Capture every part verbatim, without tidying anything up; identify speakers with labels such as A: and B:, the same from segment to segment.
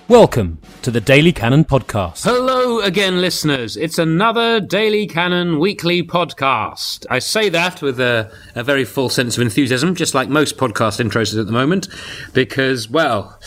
A: Welcome to the Daily Cannon podcast.
B: Hello again, listeners. It's another Daily Cannon weekly podcast. I say that with a, a very full sense of enthusiasm, just like most podcast intros at the moment, because, well,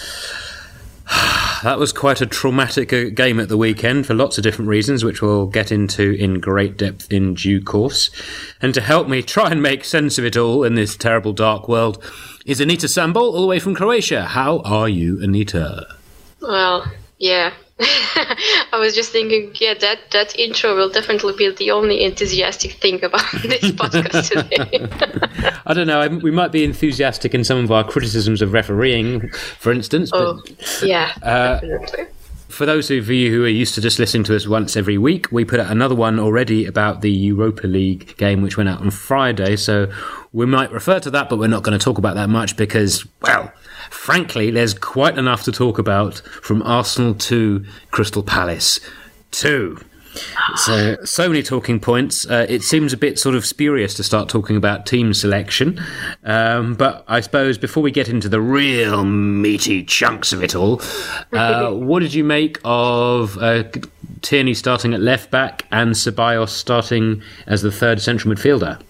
B: that was quite a traumatic uh, game at the weekend for lots of different reasons, which we'll get into in great depth in due course. And to help me try and make sense of it all in this terrible dark world is Anita Sambol, all the way from Croatia. How are you, Anita?
C: Well, yeah. I was just thinking, yeah, that, that intro will definitely be the only enthusiastic thing about this podcast today.
B: I don't know, we might be enthusiastic in some of our criticisms of refereeing, for instance.
C: Oh,
B: but,
C: yeah,
B: uh,
C: definitely.
B: For those of you who are used to just listening to us once every week, we put out another one already about the Europa League game, which went out on Friday, so we might refer to that, but we're not going to talk about that much because, well, frankly, there's quite enough to talk about from Arsenal to Crystal Palace two. So, so many talking points. Uh, it seems a bit sort of spurious to start talking about team selection. Um, but I suppose before we get into the real meaty chunks of it all, uh, what did you make of uh, Tierney starting at left back and Ceballos starting as the third central midfielder?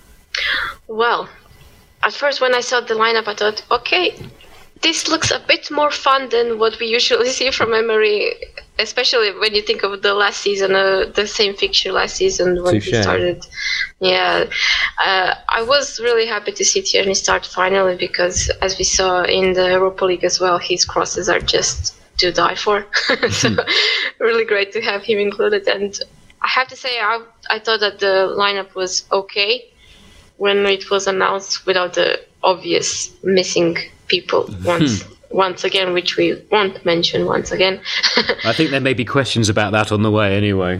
C: Well, at first when I saw the lineup, I thought, okay, this looks a bit more fun than what we usually see from Emery, especially when you think of the last season, uh, the same fixture last season when
B: Touché.
C: he started. Yeah, uh, I was really happy to see Tierney start finally because, as we saw in the Europa League as well, his crosses are just to die for. So really great to have him included. And I have to say, I, I thought that the lineup was okay when it was announced without the obvious missing people once once again, which we won't mention once again.
B: I think there may be questions about that on the way anyway.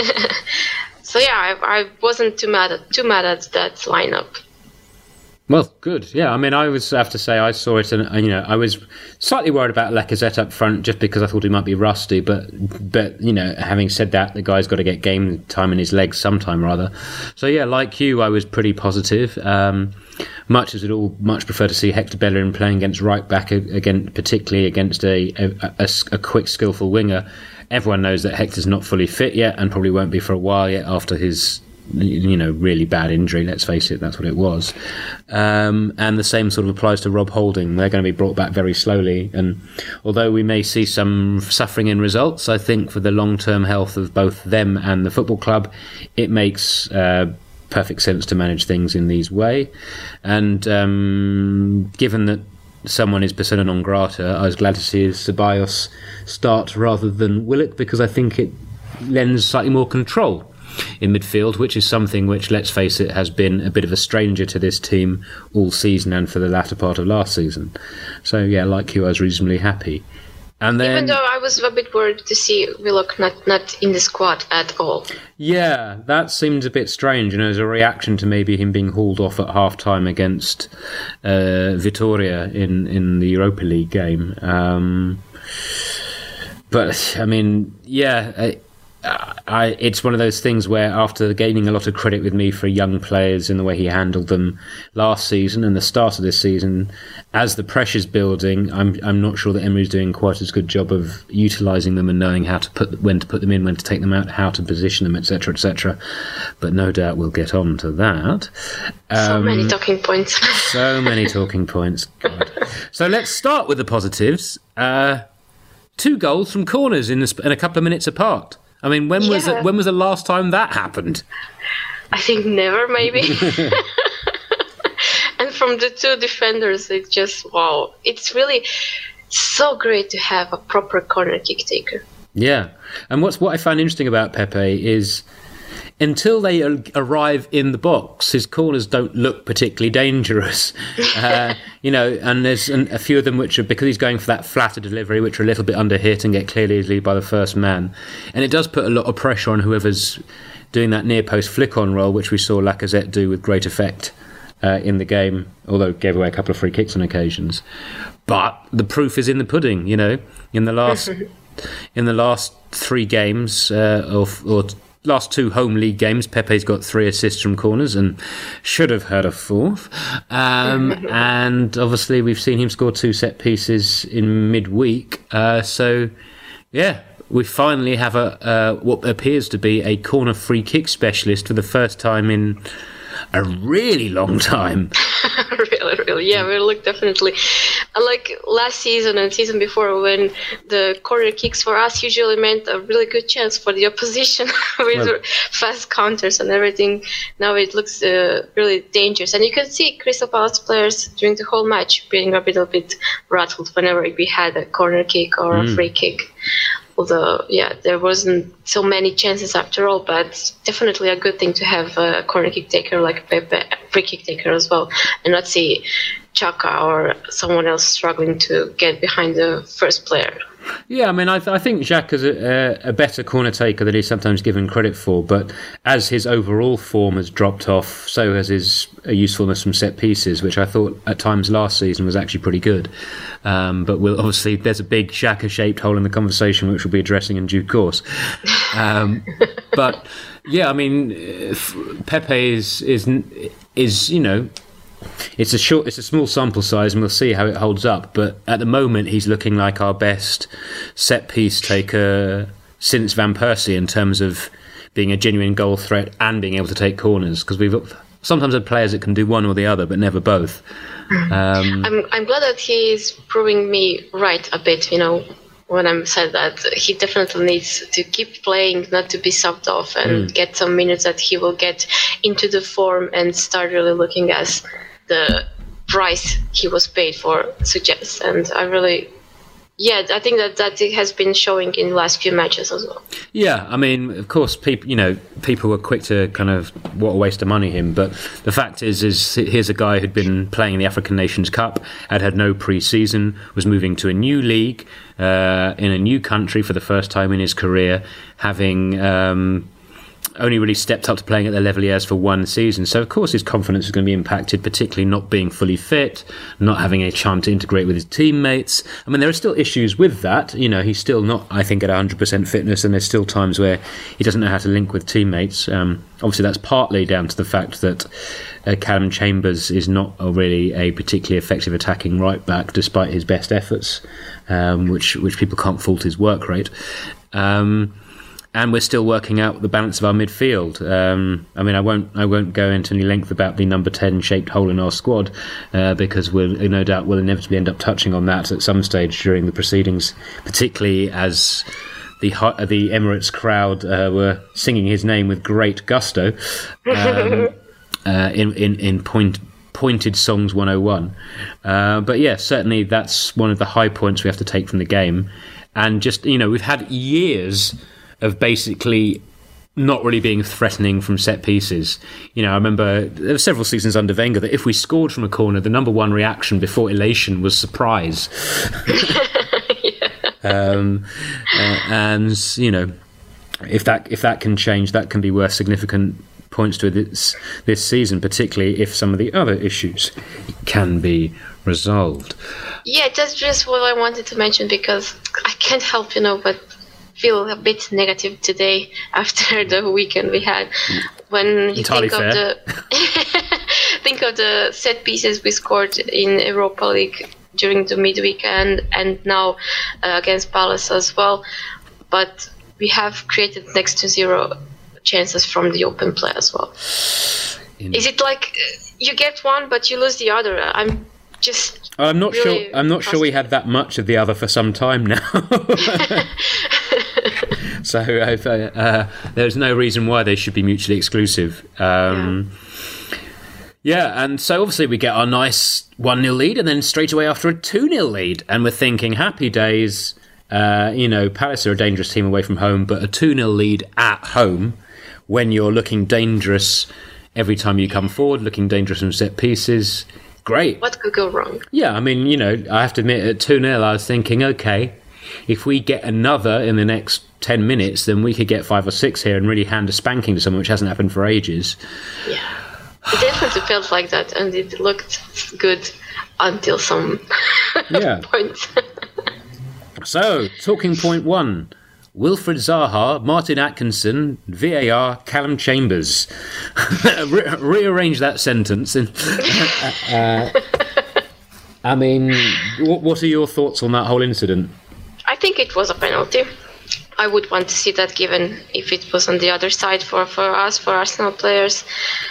C: So yeah, I, I wasn't too mad at too mad at that lineup.
B: Well, good. Yeah, I mean, I was have to say I saw it, and you know, I was slightly worried about Lacazette up front just because I thought he might be rusty. But, but you know, having said that, the guy's got to get game time in his legs sometime, rather. So yeah, like you, I was pretty positive. Um, much as we'd all much prefer to see Hector Bellerin playing against right back again, particularly against a a, a a quick, skillful winger. Everyone knows that Hector's not fully fit yet, and probably won't be for a while yet after his, you know, really bad injury. Let's face it, that's what it was. Um, and the same sort of applies to Rob Holding. They're going to be brought back very slowly. And although we may see some suffering in results, I think for the long-term health of both them and the football club, it makes uh, perfect sense to manage things in these way. And um, given that someone is persona non grata, I was glad to see Ceballos start rather than Willock, because I think it lends slightly more control in midfield, which is something which, let's face it, has been a bit of a stranger to this team all season and for the latter part of last season. So yeah, like you, I was reasonably happy. And then,
C: even though I was a bit worried to see Willock not, not in the squad at all.
B: Yeah, that seemed a bit strange, you know, as a reaction to maybe him being hauled off at half-time against uh, Vitória in, in the Europa League game. Um, but, I mean, yeah... I, I, it's one of those things where after gaining a lot of credit with me for young players in the way he handled them last season and the start of this season, as the pressure's building, I'm I'm not sure that Emery's doing quite as good job of utilising them and knowing how to put when to put them in, when to take them out, how to position them, et cetera, et cetera. But no doubt we'll get on to that. Um,
C: so many talking points.
B: so many talking points. God. So let's start with the positives. Uh, two goals from corners in, the, in a couple of minutes apart. I mean, when was
C: yeah.
B: it, when was the last time that happened?
C: I think never, maybe. And from the two defenders, it's just, wow. It's really so great to have a proper corner kick taker.
B: Yeah. And what's what I find interesting about Pepe is until they arrive in the box, his corners don't look particularly dangerous. Uh, you know, and there's an, a few of them which are, because he's going for that flatter delivery, which are a little bit under hit and get clearly easily by the first man. And it does put a lot of pressure on whoever's doing that near post flick on role, which we saw Lacazette do with great effect uh, in the game, although gave away a couple of free kicks on occasions. But the proof is in the pudding, you know. In the last in the last three games, uh, or, or last two home league games, Pepe's got three assists from corners and should have had a fourth. Um, and obviously, we've seen him score two set pieces in midweek. Uh, so, yeah, we finally have a uh, what appears to be a corner free kick specialist for the first time in a really long time.
C: really, really, yeah, we look definitely like last season and season before, when the corner kicks for us usually meant a really good chance for the opposition with well, fast counters and everything. Now it looks uh, really dangerous, and you can see Crystal Palace players during the whole match being a little bit rattled whenever we had a corner kick or mm. a free kick. Although, yeah, there wasn't so many chances after all, but definitely a good thing to have a corner kick taker like Pepe, free kick taker as well, and not see Xhaka or someone else struggling to get behind the first player.
B: Yeah, I mean, I, th- I think Xhaka's a, a better corner taker than he's sometimes given credit for, but as his overall form has dropped off, so has his usefulness from set pieces, which I thought at times last season was actually pretty good. Um, but we'll, obviously, there's a big Xhaka-shaped hole in the conversation, which we'll be addressing in due course. Um, but yeah, I mean, Pepe is is is you know. It's a short, it's a small sample size, and we'll see how it holds up. But at the moment, he's looking like our best set piece taker since Van Persie in terms of being a genuine goal threat and being able to take corners. Because we've sometimes had players that can do one or the other, but never both. Um,
C: I'm I'm glad that he's proving me right a bit. You know, when I'm said that he definitely needs to keep playing, not to be subbed off, and mm. get some minutes that he will get into the form and start really looking as the price he was paid for suggests. And I really, yeah, I think that that it has been showing in the last few matches as well.
B: Yeah, I mean, of course, people, you know, people were quick to kind of what a waste of money him, but the fact is, is here's a guy who'd been playing in the African Nations Cup, had had no pre-season, was moving to a new league uh, in a new country for the first time in his career, having Um, only really stepped up to playing at the level he has for one season. So, of course, his confidence is going to be impacted, particularly not being fully fit, not having a chance to integrate with his teammates. I mean, there are still issues with that. You know, he's still not, I think, at one hundred percent fitness, and there's still times where he doesn't know how to link with teammates. Um, obviously, that's partly down to the fact that uh, Callum Chambers is not a really a particularly effective attacking right-back, despite his best efforts, um, which, which people can't fault his work rate. Um And we're still working out the balance of our midfield. Um, I mean, I won't, I won't go into any length about the number ten shaped hole in our squad uh, because we'll, no doubt, we'll inevitably end up touching on that at some stage during the proceedings, particularly as the the Emirates crowd uh, were singing his name with great gusto um, uh, in in in point. Pointed Songs one oh one. Uh, but yeah, certainly that's one of the high points we have to take from the game. And just, you know, we've had years of basically not really being threatening from set pieces. You know, I remember there were several seasons under Wenger that if we scored from a corner, the number one reaction before elation was surprise.
C: yeah.
B: um, uh, and, you know, if that if that can change, that can be worth significant points to this, this season, particularly if some of the other issues can be resolved.
C: Yeah, that's just what I wanted to mention, because I can't help, you know, but feel a bit negative today after the weekend we had. When you
B: Entirely
C: think
B: fair.
C: of the think of the set pieces we scored in Europa League during the midweek and and now uh, against Palace as well, but we have created next to zero chances from the open play as well. In- Is it like you get one but you lose the other? I'm just.
B: I'm not
C: really
B: sure. I'm not sure we had that much of the other for some time now. So uh, uh, there's no reason why they should be mutually exclusive. Um, yeah. yeah, and so obviously we get our nice one nil lead, and then straight away after a two nil lead, and we're thinking happy days. Uh, you know, Palace are a dangerous team away from home, but a two nil lead at home, when you're looking dangerous every time you come forward, looking dangerous from set pieces. Great.
C: What could go wrong?
B: Yeah, I mean, you know, I have to admit, at two nil, I was thinking, okay, if we get another in the next ten minutes, then we could get five or six here and really hand a spanking to someone, which hasn't happened for ages.
C: Yeah, it definitely felt like that, and it looked good until some
B: yeah.
C: point.
B: So, talking point one. Wilfred Zaha, Martin Atkinson, V A R, Callum Chambers. Re- rearrange that sentence. And, uh, I mean, what, what are your thoughts on that whole incident?
C: I think it was a penalty. I would want to see that given if it was on the other side for, for us, for Arsenal players.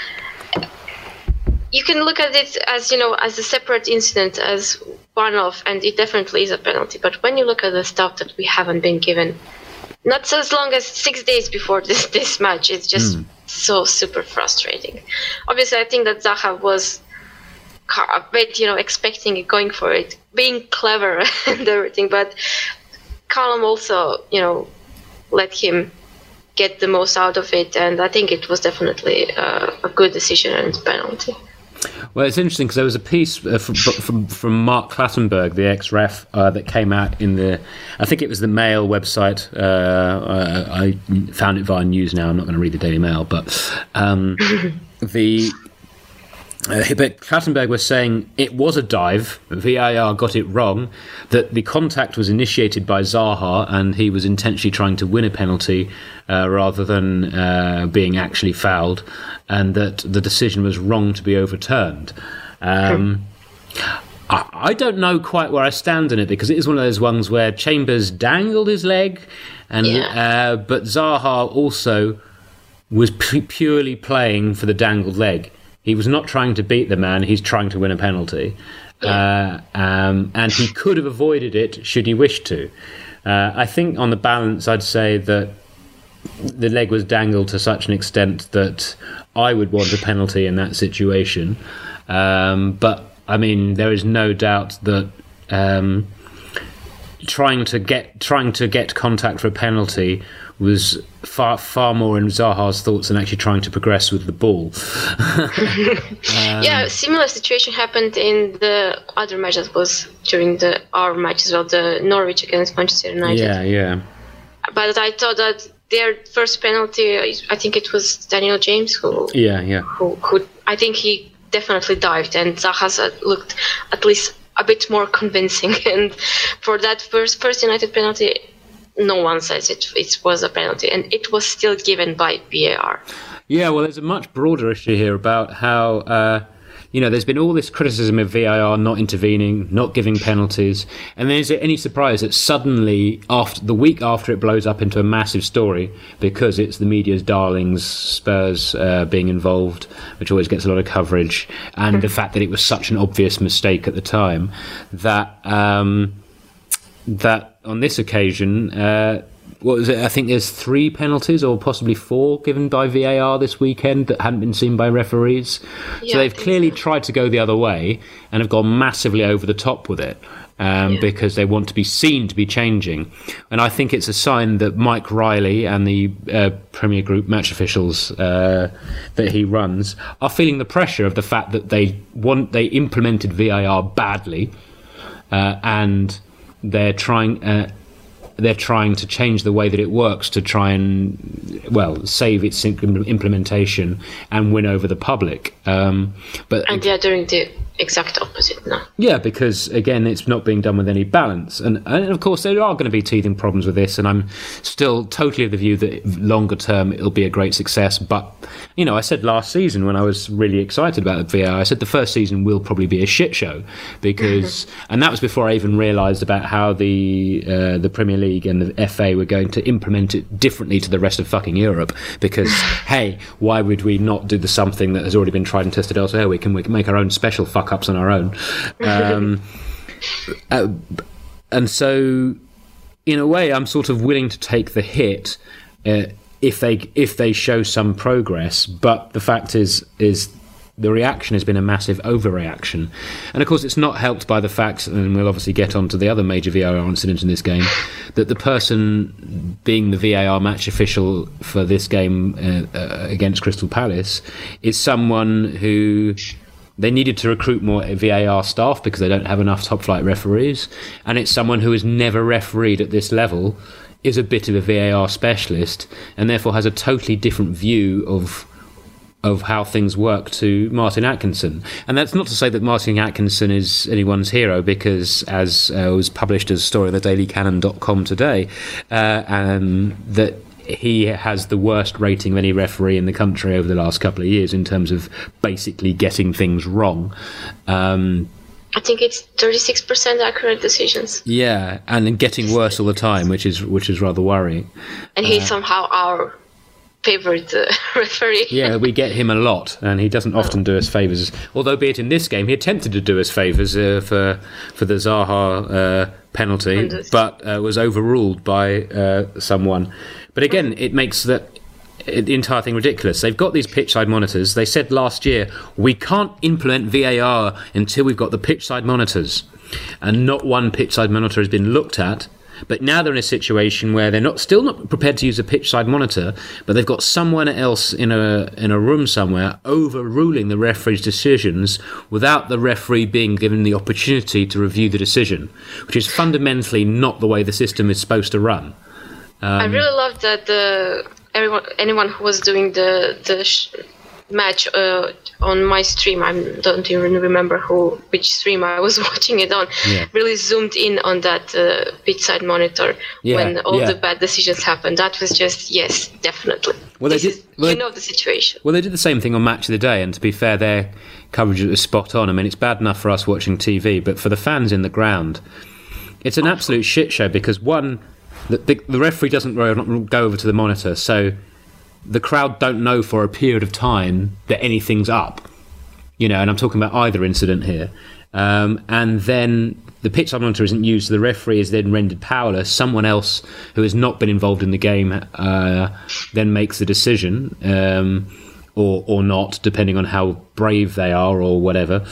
C: You can look at it as, you know, as a separate incident, as one-off, and it definitely is a penalty. But when you look at the stuff that we haven't been given, not so as long as six days before this, this match, it's just mm. so super frustrating. Obviously, I think that Zaha was a bit, you know, expecting it, going for it, being clever and everything. But Callum also, you know, let him get the most out of it, and I think it was definitely uh, a good decision and penalty.
B: Well, it's interesting because there was a piece uh, from, from from Mark Clattenburg, the ex-ref, uh, that came out in the, I think it was the Mail website. Uh, I, I found it via News Now. I'm not going to read the Daily Mail, but um, the. Uh, but Clattenburg was saying it was a dive. V A R got it wrong. That the contact was initiated by Zaha, and he was intentionally trying to win a penalty uh, rather than uh, being actually fouled, and that the decision was wrong to be overturned. Um, I, I don't know quite where I stand in it, because it is one of those ones where Chambers dangled his leg, and yeah. uh, but Zaha also was p- purely playing for the dangled leg. He was not trying to beat the man, he's trying to win a penalty. Yeah. Uh, um, and he could have avoided it should he wish to. Uh, I think on the balance, I'd say that the leg was dangled to such an extent that I would want a penalty in that situation. Um, but, I mean, there is no doubt that um, trying to get trying to get contact for a penalty was far far more in Zaha's thoughts than actually trying to progress with the ball. um,
C: yeah, similar situation happened in the other match that was during the our match as well, the Norwich against Manchester United.
B: Yeah, yeah.
C: But I thought that their first penalty, I think it was Daniel James who.
B: Yeah, yeah.
C: Who, who I think he definitely dived, and Zaha looked at least a bit more convincing. And for that first first United penalty, no one says it, it was a penalty, and it was still given by V A R.
B: Yeah, well, there's a much broader issue here about how, uh, you know, there's been all this criticism of V A R not intervening, not giving penalties, and then is it any surprise that suddenly, after the week after it blows up into a massive story, because it's the media's darlings, Spurs uh, being involved, which always gets a lot of coverage, and the fact that it was such an obvious mistake at the time, that... Um, that on this occasion, uh, what was it? I think there's three penalties or possibly four given by V A R this weekend that hadn't been seen by referees. Yeah, so they've clearly so. tried to go the other way and have gone massively over the top with it um, yeah. because they want to be seen to be changing. And I think it's a sign that Mike Riley and the uh, Premier Group match officials uh, that he runs are feeling the pressure of the fact that they want they implemented V A R badly uh, and they're trying uh, they're trying to change the way that it works to try and, well, save its implementation and win over the public. Um, but
C: and they're doing the exact opposite now.
B: Yeah, because, again, it's not being done with any balance. And, and of course, there are going to be teething problems with this, and I'm still totally of the view that longer term it'll be a great success. But, you know, I said last season when I was really excited about the V A R, I said the first season will probably be a shit show, because, and that was before I even realised about how the uh, the Premier League and the F A were going to implement it differently to the rest of fucking Europe, because, hey, why would we not do the something that has already been tried and tested elsewhere? We can, we can make our own special fuck ups on our own. Um, uh, and so, in a way, I'm sort of willing to take the hit uh, if they if they show some progress. But the fact is, is the reaction has been a massive overreaction. And of course, it's not helped by the fact, and we'll obviously get on to the other major V A R incident in this game, that the person being the V A R match official for this game uh, uh, against Crystal Palace is someone who... They needed to recruit more V A R staff because they don't have enough top-flight referees. And it's someone who has never refereed at this level, is a bit of a V A R specialist, and therefore has a totally different view of of how things work to Martin Atkinson. And that's not to say that Martin Atkinson is anyone's hero, because as uh, was published as a story on the daily cannon dot com today, uh, um, that he has the worst rating of any referee in the country over the last couple of years in terms of basically getting things wrong. Um,
C: I think it's thirty-six percent accurate decisions.
B: Yeah, and then getting worse all the time, which is which is rather worrying.
C: And he's
B: uh,
C: somehow our favorite uh, referee.
B: Yeah, we get him a lot, and he doesn't often do us favours. Although, be it in this game, he attempted to do us favours uh, for for the Zaha uh, penalty, but uh, was overruled by uh, someone. But again, it makes the, the entire thing ridiculous. They've got these pitch-side monitors. They said last year, we can't implement V A R until we've got the pitch-side monitors. And not one pitch-side monitor has been looked at. But now they're in a situation where they're not still not prepared to use a pitch-side monitor, but they've got someone else in a in a room somewhere overruling the referee's decisions without the referee being given the opportunity to review the decision, which is fundamentally not the way the system is supposed to run. Um,
C: I really loved that the everyone, anyone who was doing the the sh- match uh, on my stream, I don't even remember who which stream I was watching it on,
B: yeah.
C: really zoomed in on that uh, pitch side monitor
B: yeah,
C: when all
B: yeah.
C: the bad decisions happened. That was just, yes, definitely.
B: Well,
C: this
B: they did,
C: is,
B: well,
C: you know the situation.
B: Well, they did the same thing on Match of the Day, and to be fair, their coverage was spot on. I mean, it's bad enough for us watching T V, but for the fans in the ground, it's an absolute shit show because, one, the, the, the referee doesn't go over to the monitor, so the crowd don't know for a period of time that anything's up, you know, and I'm talking about either incident here. Um, and then the pitch side monitor isn't used, so the referee is then rendered powerless. Someone else who has not been involved in the game uh, then makes the decision, um, or or not, depending on how brave they are or whatever.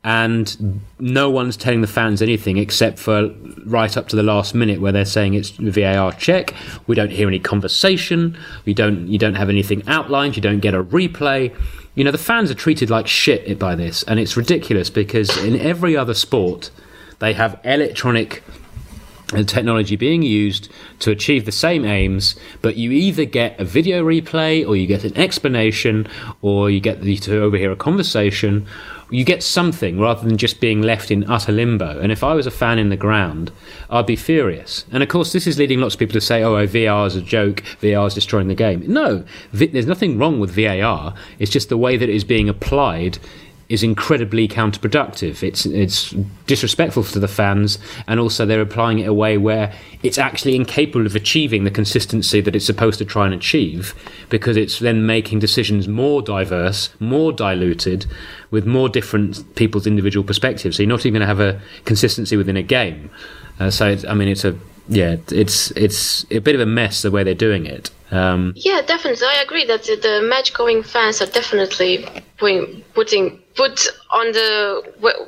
B: And no one's telling the fans anything except for right up to the last minute where they're saying it's V A R check. We don't hear any conversation. We don't. You don't have anything outlined. You don't get a replay. You know, the fans are treated like shit by this, and it's ridiculous because in every other sport they have electronic technology being used to achieve the same aims, but you either get a video replay or you get an explanation or you get the, to overhear a conversation. You get something rather than just being left in utter limbo. And if I was a fan in the ground, I'd be furious. And of course, this is leading lots of people to say, oh, V A R is a joke, V A R is destroying the game. No, v- there's nothing wrong with V A R. It's just the way that it is being applied is incredibly counterproductive. It's it's disrespectful to the fans, and also they're applying it a way where it's actually incapable of achieving the consistency that it's supposed to try and achieve, because it's then making decisions more diverse, more diluted, with more different people's individual perspectives. So you're not even going to have a consistency within a game. Uh, so it's, I mean, it's a yeah, it's it's a bit of a mess the way they're doing it. Um,
C: yeah, definitely. I agree that the, the match-going fans are definitely putting, putting put on the... Well,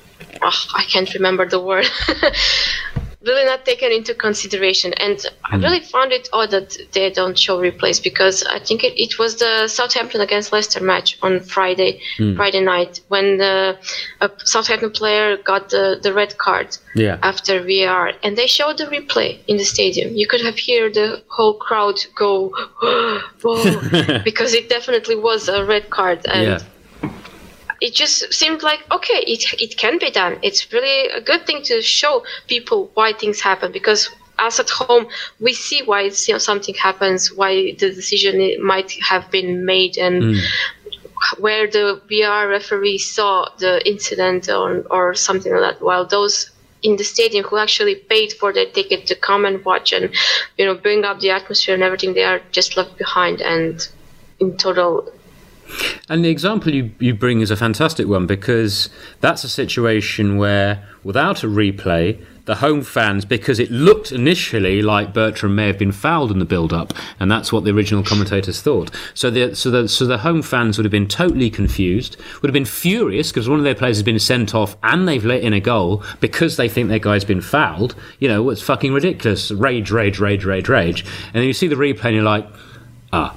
C: oh, I can't remember the word. Really not taken into consideration. And mm. I really found it odd that they don't show replays, because I think it, it was the Southampton against Leicester match on Friday, mm. Friday night, when the a Southampton player got the, the red card
B: yeah. after
C: V A R, and they showed the replay in the stadium. You could have heard the whole crowd go, whoa, because it definitely was a red card. And yeah. It just seemed like, okay, it it can be done. It's really a good thing to show people why things happen, because us at home, we see why it's, you know, something happens, why the decision might have been made, and mm. where the V R referee saw the incident or, or something like that, while those in the stadium who actually paid for their ticket to come and watch and, you know, bring up the atmosphere and everything, they are just left behind and in total...
B: And the example you, you bring is a fantastic one, because that's a situation where, without a replay, the home fans, because it looked initially like Bertrand may have been fouled in the build-up, and that's what the original commentators thought. So the so the so the home fans would have been totally confused, would have been furious because one of their players has been sent off and they've let in a goal because they think their guy's been fouled. You know, it's fucking ridiculous. Rage, rage, rage, rage, rage. And then you see the replay and you're like, ah.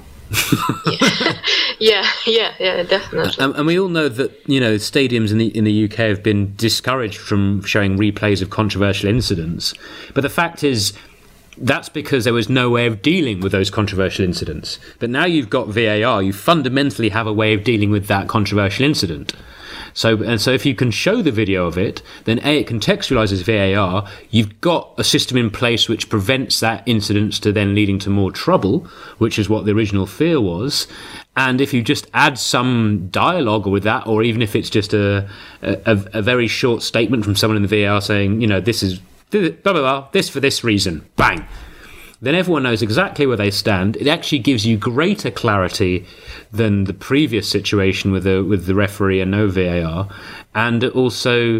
C: yeah, yeah, yeah, definitely.
B: And, and we all know that, you know, stadiums in the in the U K have been discouraged from showing replays of controversial incidents. But the fact is, that's because there was no way of dealing with those controversial incidents. But now you've got V A R, you fundamentally have a way of dealing with that controversial incident. So, and so if you can show the video of it, then A, it contextualizes V A R. You've got a system in place which prevents that incident to then leading to more trouble, which is what the original fear was. And if you just add some dialogue with that, or even if it's just a, a, a very short statement from someone in the V A R saying, you know, this is blah, blah, blah, this for this reason, bang, then everyone knows exactly where they stand. It actually gives you greater clarity than the previous situation with the with the referee and no V A R, and it also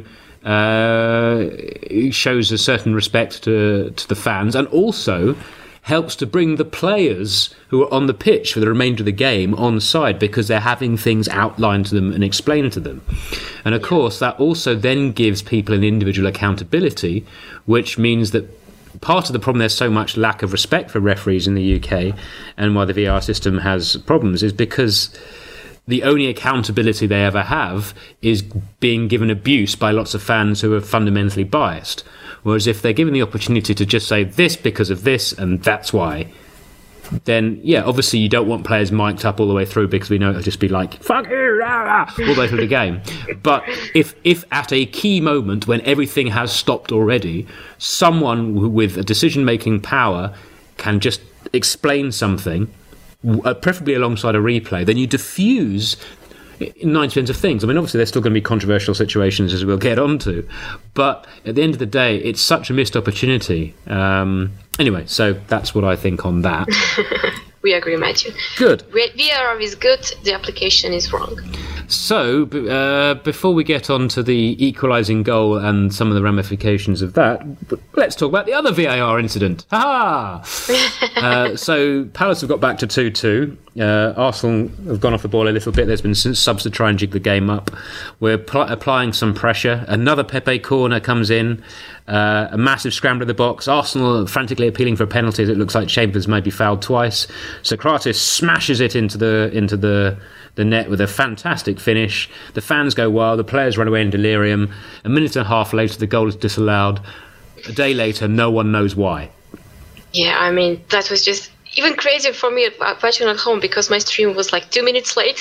B: uh, shows a certain respect to to the fans, and also helps to bring the players who are on the pitch for the remainder of the game on side, because they're having things outlined to them and explained to them. And of course, that also then gives people an individual accountability, which means that part of the problem there's so much lack of respect for referees in the U K, and why the V A R system has problems, is because the only accountability they ever have is being given abuse by lots of fans who are fundamentally biased. Whereas if they're given the opportunity to just say this because of this and that's why, then yeah, obviously you don't want players mic'd up all the way through, because we know it'll just be like fuck you rah, rah, all the way through the game. But if if at a key moment when everything has stopped already, someone with a decision-making power can just explain something, uh, preferably alongside a replay, then you diffuse ninety percent of things. I mean, obviously there's still going to be controversial situations, as we'll get onto, but at the end of the day, it's such a missed opportunity. Um, anyway, so that's what I think on that.
C: We agree, Matthew.
B: Good.
C: V A R is good, the application is wrong.
B: So, uh, before we get on to the equalising goal and some of the ramifications of that, let's talk about the other V A R incident. Ha ha! uh, so, Palace have got back to two two. Uh, Arsenal have gone off the ball a little bit. There's been subs to try and jig the game up. We're pl- applying some pressure. Another Pepe corner comes in. Uh, a massive scramble in the box. Arsenal frantically appealing for a penalty, as it looks like Chambers may be fouled twice. Socrates smashes it into the into the the net with a fantastic finish. The fans go wild. The players run away in delirium. A minute and a half later, the goal is disallowed. A day later, no one knows why.
C: Yeah, I mean, that was just even crazier for me watching at home, because my stream was like two minutes late.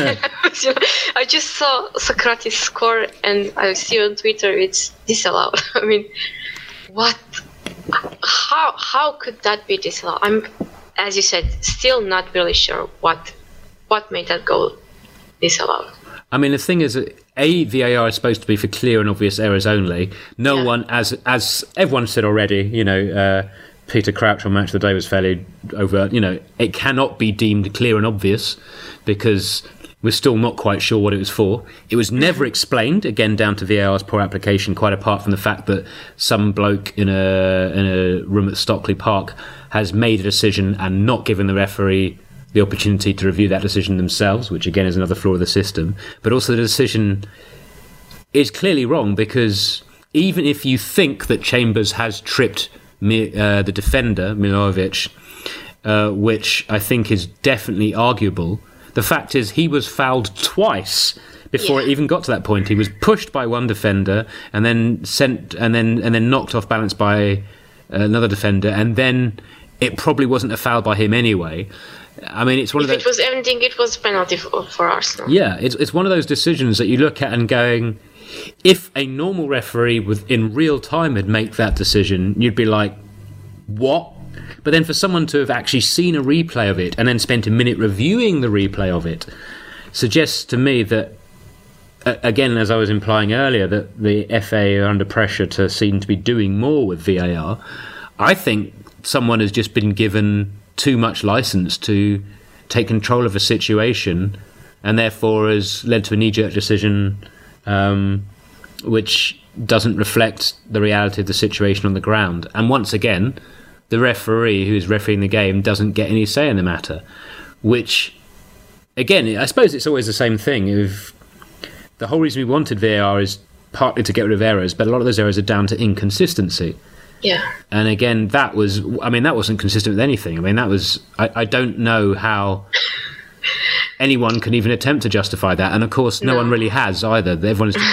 C: I just saw Socrates score, and I see on Twitter it's disallowed. I mean, what? How how could that be disallowed? I'm, as you said, still not really sure what what made that goal disallowed.
B: I mean, the thing is, A, V A R is supposed to be for clear and obvious errors only. No yeah. one, as as everyone said already, you know, uh, Peter Crouch on Match of the Day was fairly overt. You know, it cannot be deemed clear and obvious, because we're still not quite sure what it was for. It was never explained, again, down to V A R's poor application, quite apart from the fact that some bloke in a in a room at Stockley Park has made a decision and not given the referee the opportunity to review that decision themselves, which again is another flaw of the system. But also the decision is clearly wrong, because even if you think that Chambers has tripped uh, the defender, Milojevic, uh, which I think is definitely arguable, the fact is he was fouled twice before yeah. it even got to that point. He was pushed by one defender and then sent and then and then knocked off balance by another defender, and then it probably wasn't a foul by him anyway. I mean, it's one
C: if
B: of those.
C: If it was anything, it was penalty for, for Arsenal.
B: Yeah, it's it's one of those decisions that you look at and going, if a normal referee with in real time had made that decision, you'd be like, what? But then for someone to have actually seen a replay of it and then spent a minute reviewing the replay of it suggests to me that, uh, again, as I was implying earlier, that the F A are under pressure to seem to be doing more with V A R. I think someone has just been given too much license to take control of a situation, and therefore has led to a knee-jerk decision um, which doesn't reflect the reality of the situation on the ground. And once again, the referee who is refereeing the game doesn't get any say in the matter, which, again, I suppose it's always the same thing. If the whole reason we wanted V A R is partly to get rid of errors, but a lot of those errors are down to inconsistency.
C: Yeah.
B: And again, that was, I mean, that wasn't consistent with anything. I mean, that was, I, I don't know how anyone can even attempt to justify that. And of course, no, no. one really has either. Everyone is,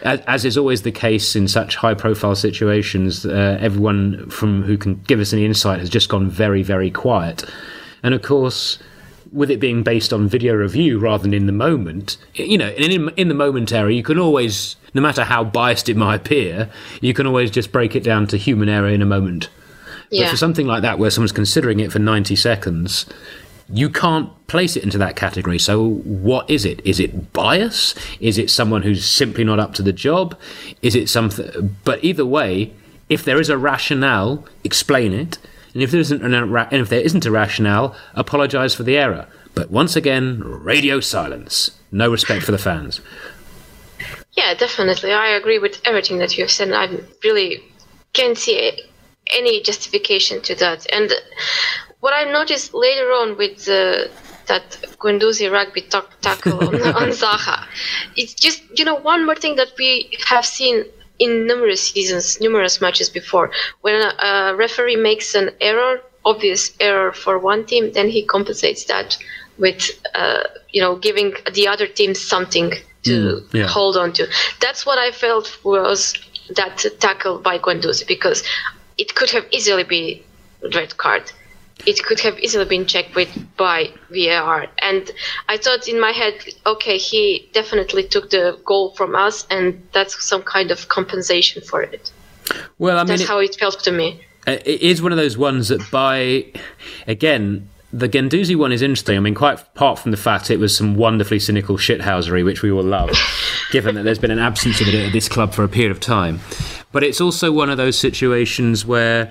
B: as, as is always the case in such high-profile situations, uh, everyone from who can give us any insight has just gone very, very quiet. And of course, with it being based on video review rather than in the moment, you know, in, in the moment error, you can always, no matter how biased it might appear, you can always just break it down to human error in a moment.
C: Yeah.
B: But for something like that, where someone's considering it for ninety seconds, you can't place it into that category. So what is it? Is it bias? Is it someone who's simply not up to the job? Is it something? But either way, if there is a rationale, explain it. And if there isn't an, and if there isn't a rationale, apologise for the error. But once again, radio silence. No respect for the fans.
C: Yeah, definitely. I agree with everything that you have said. I really can't see any justification to that. And what I noticed later on with uh, that Guendouzi rugby t- tackle on, on Zaha, it's just, you know, one more thing that we have seen in numerous seasons, numerous matches before, when a, a referee makes an error, obvious error for one team, then he compensates that with, uh, you know, giving the other team something to mm, yeah. hold on to. That's what I felt was that tackle by Guendouzi, because it could have easily been red card. It could have easily been checked with by V A R. And I thought in my head, okay, he definitely took the goal from us, and that's some kind of compensation for it.
B: Well, I mean,
C: that's
B: it,
C: how it felt to me.
B: It is one of those ones that by, again, the Guendouzi one is interesting. I mean, quite apart from the fact it was some wonderfully cynical shithousery, which we all love, given that there's been an absence of it at this club for a period of time. But it's also one of those situations where,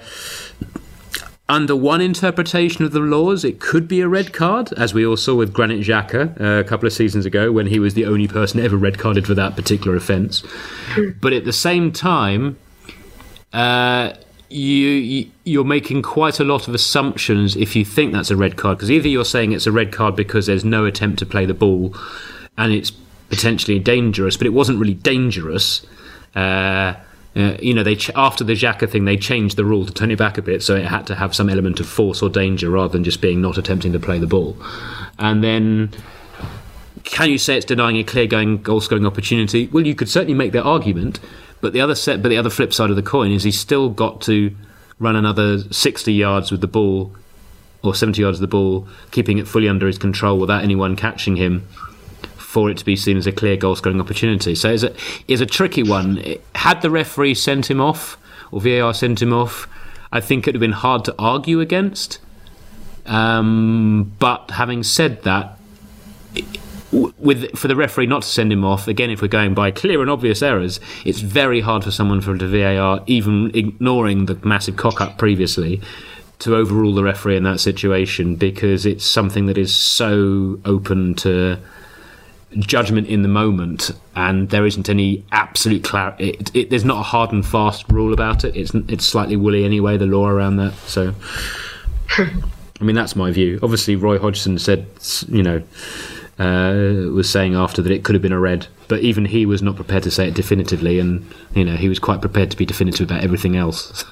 B: under one interpretation of the laws, it could be a red card, as we all saw with Granit Xhaka uh, a couple of seasons ago, when he was the only person ever red carded for that particular offence. But at the same time, uh, you, you, you're making quite a lot of assumptions if you think that's a red card, because either you're saying it's a red card because there's no attempt to play the ball and it's potentially dangerous, but it wasn't really dangerous. Uh, Uh, you know, they ch- after the Xhaka thing, they changed the rule to turn it back a bit, so it had to have some element of force or danger rather than just being not attempting to play the ball. And then, can you say it's denying a clear going goal-scoring opportunity? Well, you could certainly make that argument, but the other set, but the other flip side of the coin is he's still got to run another sixty yards with the ball, or seventy yards with the ball, keeping it fully under his control without anyone catching him, for it to be seen as a clear goal-scoring opportunity. So it's a, it's a tricky one. Had the referee sent him off, or V A R sent him off, I think it would have been hard to argue against. Um, but having said that, with for the referee not to send him off, again, if we're going by clear and obvious errors, it's very hard for someone from the V A R, even ignoring the massive cock-up previously, to overrule the referee in that situation, because it's something that is so open to judgment in the moment, and there isn't any absolute clarity. It, it, there's not a hard and fast rule about it. It's it's slightly woolly anyway, the law around that. So, I mean, that's my view. Obviously, Roy Hodgson said, you know, uh, was saying after that it could have been a red, but even he was not prepared to say it definitively, and you know, he was quite prepared to be definitive about everything else.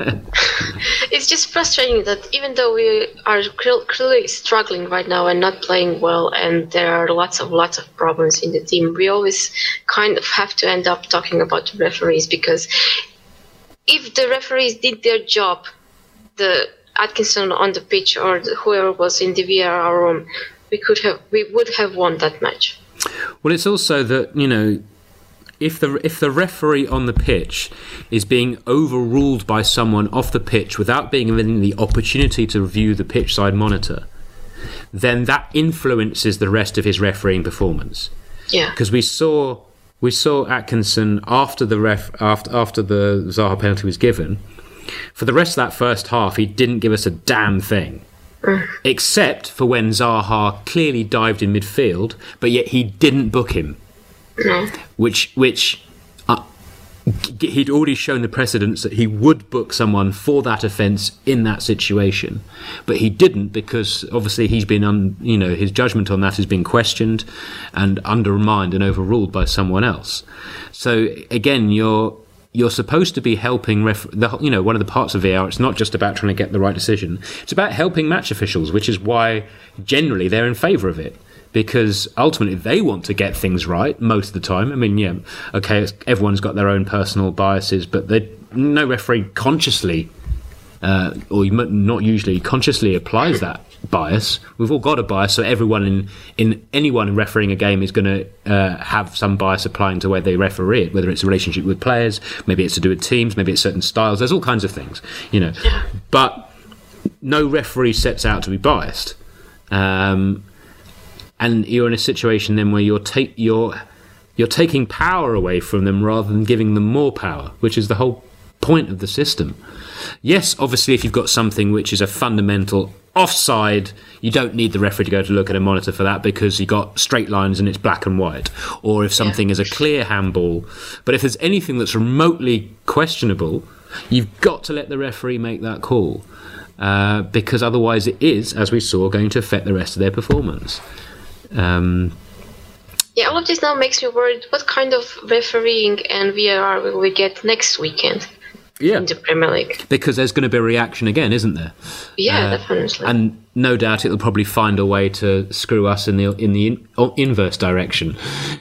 C: It's just frustrating that even though we are clearly struggling right now and not playing well, and there are lots of lots of problems in the team, we always kind of have to end up talking about the referees, because if the referees did their job, the Atkinson on the pitch or the, whoever was in the V A R room, we could have we would have won that match.
B: Well, it's also that, you know, if the if the referee on the pitch is being overruled by someone off the pitch without being given the opportunity to review the pitch side monitor, then that influences the rest of his refereeing performance.
C: Yeah,
B: because we saw we saw Atkinson after the ref after after the Zaha penalty was given. For the rest of that first half, he didn't give us a damn thing. Except for when Zaha clearly dived in midfield, but yet he didn't book him.
C: No.
B: Which, which uh, he'd already shown the precedence that he would book someone for that offence in that situation, but he didn't, because obviously he's been, un, you know, his judgment on that has been questioned and undermined and overruled by someone else. So again, you're. You're supposed to be helping, ref- the, you know, one of the parts of V A R, it's not just about trying to get the right decision. It's about helping match officials, which is why generally they're in favour of it. because ultimately they want to get things right most of the time. I mean, yeah, okay, it's, everyone's got their own personal biases, but they, no referee consciously, uh, or not usually, consciously applies that bias. We've all got a bias, so everyone in, in anyone refereeing a game is going to uh, have some bias applying to where they referee it, whether it's a relationship with players, maybe it's to do with teams, maybe it's certain styles. There's all kinds of things, you know. But no referee sets out to be biased, um, and you're in a situation then where you're take you're you're taking power away from them rather than giving them more power, which is the whole point of the system. Yes, obviously, if you've got something which is a fundamental offside, you don't need the referee to go to look at a monitor for that because you've got straight lines and it's black and white. Or if something yeah. is a clear handball. But if there's anything that's remotely questionable, you've got to let the referee make that call. Uh, because otherwise it is, as we saw, going to affect the rest of their performance. Um,
C: yeah, all of this now makes me worried. What kind of refereeing and V A R will we get next weekend?
B: Yeah,
C: in the Premier League,
B: because there's going to be a reaction again, isn't there?
C: Yeah,
B: uh,
C: definitely.
B: And no doubt it'll probably find a way to screw us in the in the in, oh, inverse direction.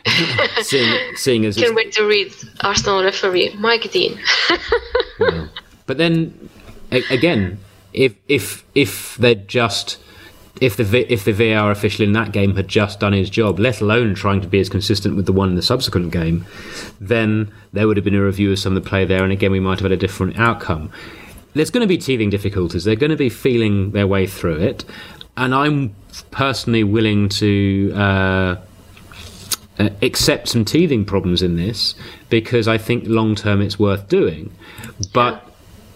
B: seeing, seeing as
C: can't wait to read Arsenal referee Mike Dean.
B: Well, but then a- again, if if if they're just if the v- if the V A R official in that game had just done his job, let alone trying to be as consistent with the one in the subsequent game, then there would have been a review of some of the play there, and again we might have had a different outcome. There's going to be teething difficulties. They're going to be feeling their way through it, and I'm personally willing to uh, uh, accept some teething problems in this because I think long term it's worth doing. But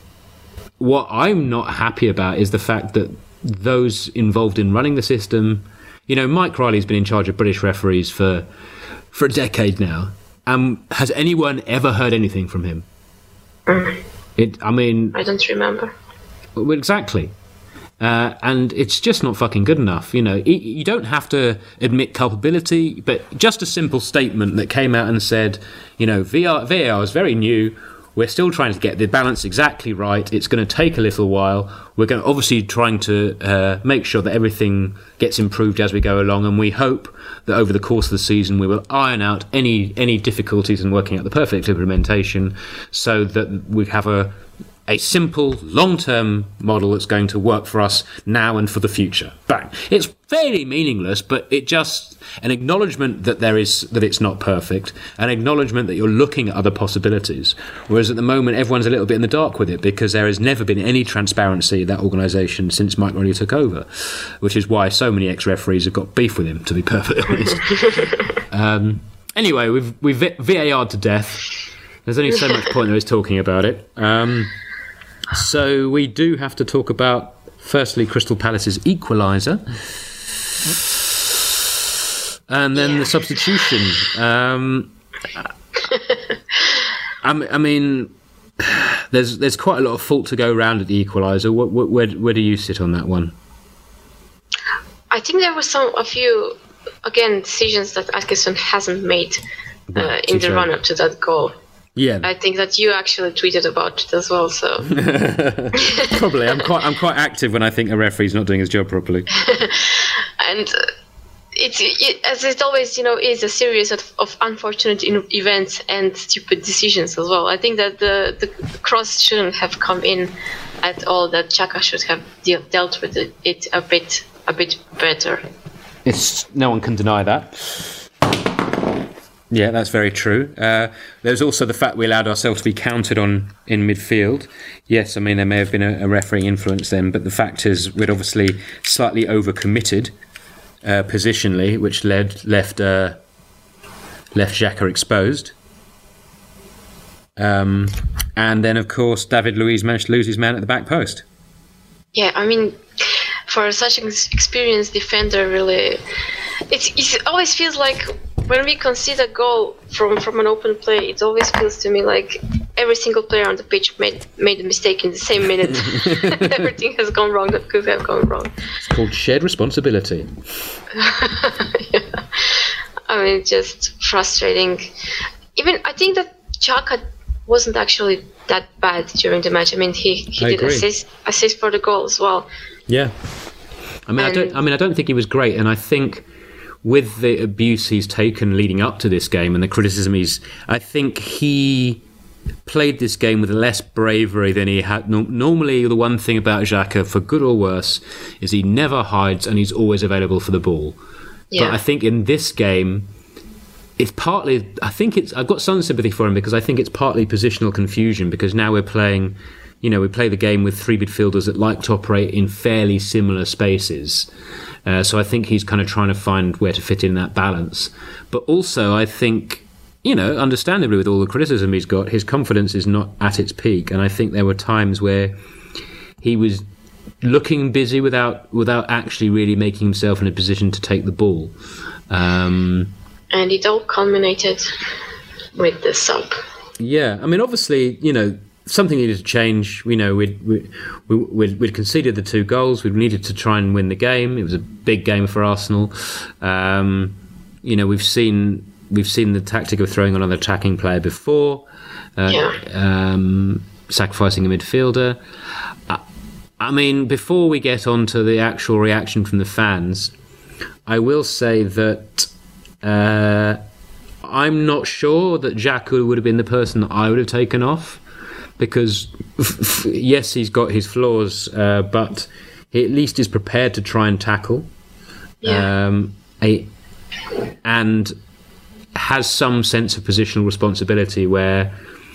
B: what I'm not happy about is the fact that those involved in running the system, you know, Mike Riley's been in charge of British referees for for a decade now. Um, has anyone ever heard anything from him?
C: Mm.
B: It, I mean,
C: I don't remember.
B: Well, exactly, uh, and it's just not fucking good enough. You know, you don't have to admit culpability, but just a simple statement that came out and said, you know, V A R, V A R is very new. We're still trying to get the balance exactly right. It's going to take a little while. We're going to obviously trying to uh, make sure that everything gets improved as we go along, and we hope that over the course of the season we will iron out any any difficulties in working out the perfect implementation, so that we have a a simple long-term model that's going to work for us now and for the future. Bang! It's fairly meaningless, but it just an acknowledgement that there is that it's not perfect, an acknowledgement that you're looking at other possibilities. Whereas at the moment, everyone's a little bit in the dark with it because there has never been any transparency in that organisation since Mike Riley took over, which is why so many ex-referees have got beef with him, to be perfectly honest. um, anyway, we've we've V A R'd to death. There's only so much point there is talking about it. Um, So we do have to talk about, firstly, Crystal Palace's equaliser, and then yeah. the substitution. Um, I, I mean, there's there's quite a lot of fault to go around at the equaliser. What, what, where where do you sit on that one?
C: I think there were some a few again decisions that Atkinson hasn't made uh, in the run up to that goal.
B: Yeah,
C: I think that you actually tweeted about it as well. So
B: probably, I'm quite I'm quite active when I think a referee's not doing his job properly.
C: And uh, it's it, as it always, you know, is a series of, of unfortunate in- events and stupid decisions as well. I think that the the cross shouldn't have come in at all. That Xhaka should have de- dealt with it, it a bit a bit better.
B: It's no one can deny that. Yeah, that's very true. Uh, there's also the fact we allowed ourselves to be counted on in midfield. Yes, I mean, there may have been a, a refereeing influence then, but the fact is we'd obviously slightly overcommitted uh, positionally, which led left uh, left Xhaka exposed. Um, and then, of course, David Luiz managed to lose his man at the back post.
C: Yeah, I mean, for such an experienced defender, really, it's, it always feels like when we concede a goal from, from an open play, it always feels to me like every single player on the pitch made made a mistake in the same minute. Everything has gone wrong that could have gone wrong.
B: It's called shared responsibility.
C: Yeah. I mean, it's just frustrating. Even I think that Xhaka wasn't actually that bad during the match. I mean, he, he
B: I
C: did
B: agree.
C: assist assist for the goal as well.
B: Yeah. I mean, and I don't. I mean, I don't think he was great, and I think with the abuse he's taken leading up to this game and the criticism he's, I think he played this game with less bravery than he had. No, normally, the one thing about Xhaka, for good or worse, is he never hides and he's always available for the ball. Yeah. But I think in this game, it's partly, I think it's, I've got some sympathy for him because I think it's partly positional confusion, because now we're playing, you know, we play the game with three midfielders that like to operate in fairly similar spaces. Uh, so I think he's kind of trying to find where to fit in that balance. But also, I think, you know, understandably with all the criticism he's got, his confidence is not at its peak. And I think there were times where he was looking busy without without actually really making himself in a position to take the ball. Um,
C: and it all culminated with the sub.
B: Yeah, I mean, obviously, you know, something needed to change. You know, we'd, we, we'd, we'd conceded the two goals. We needed to try and win the game. It was a big game for Arsenal. Um, you know, we've seen we've seen the tactic of throwing another attacking player before, uh,
C: yeah.
B: um, sacrificing a midfielder. I, I mean, before we get on to the actual reaction from the fans, I will say that uh, I'm not sure that Xhaka would have been the person that I would have taken off. Because, yes, he's got his flaws, uh, but he at least is prepared to try and tackle.
C: Yeah.
B: Um, a, and has some sense of positional responsibility where,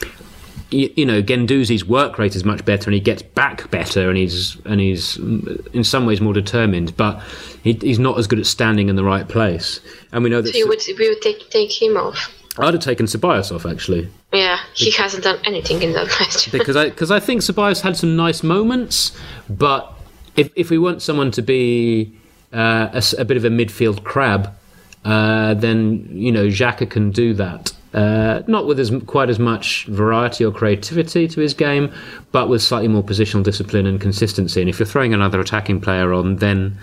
B: you, you know, Guendouzi's work rate is much better and he gets back better and he's, and he's in some ways more determined, but he, he's not as good at standing in the right place. And we know that...
C: So you would, we would take, take him off?
B: I'd have taken Ceballos off, actually.
C: Yeah, he hasn't done anything in that match.
B: because I because I think Ceballos had some nice moments, but if if we want someone to be uh, a, a bit of a midfield crab, uh, then you know Xhaka can do that. Uh, not with as quite as much variety or creativity to his game, but with slightly more positional discipline and consistency. And if you're throwing another attacking player on, then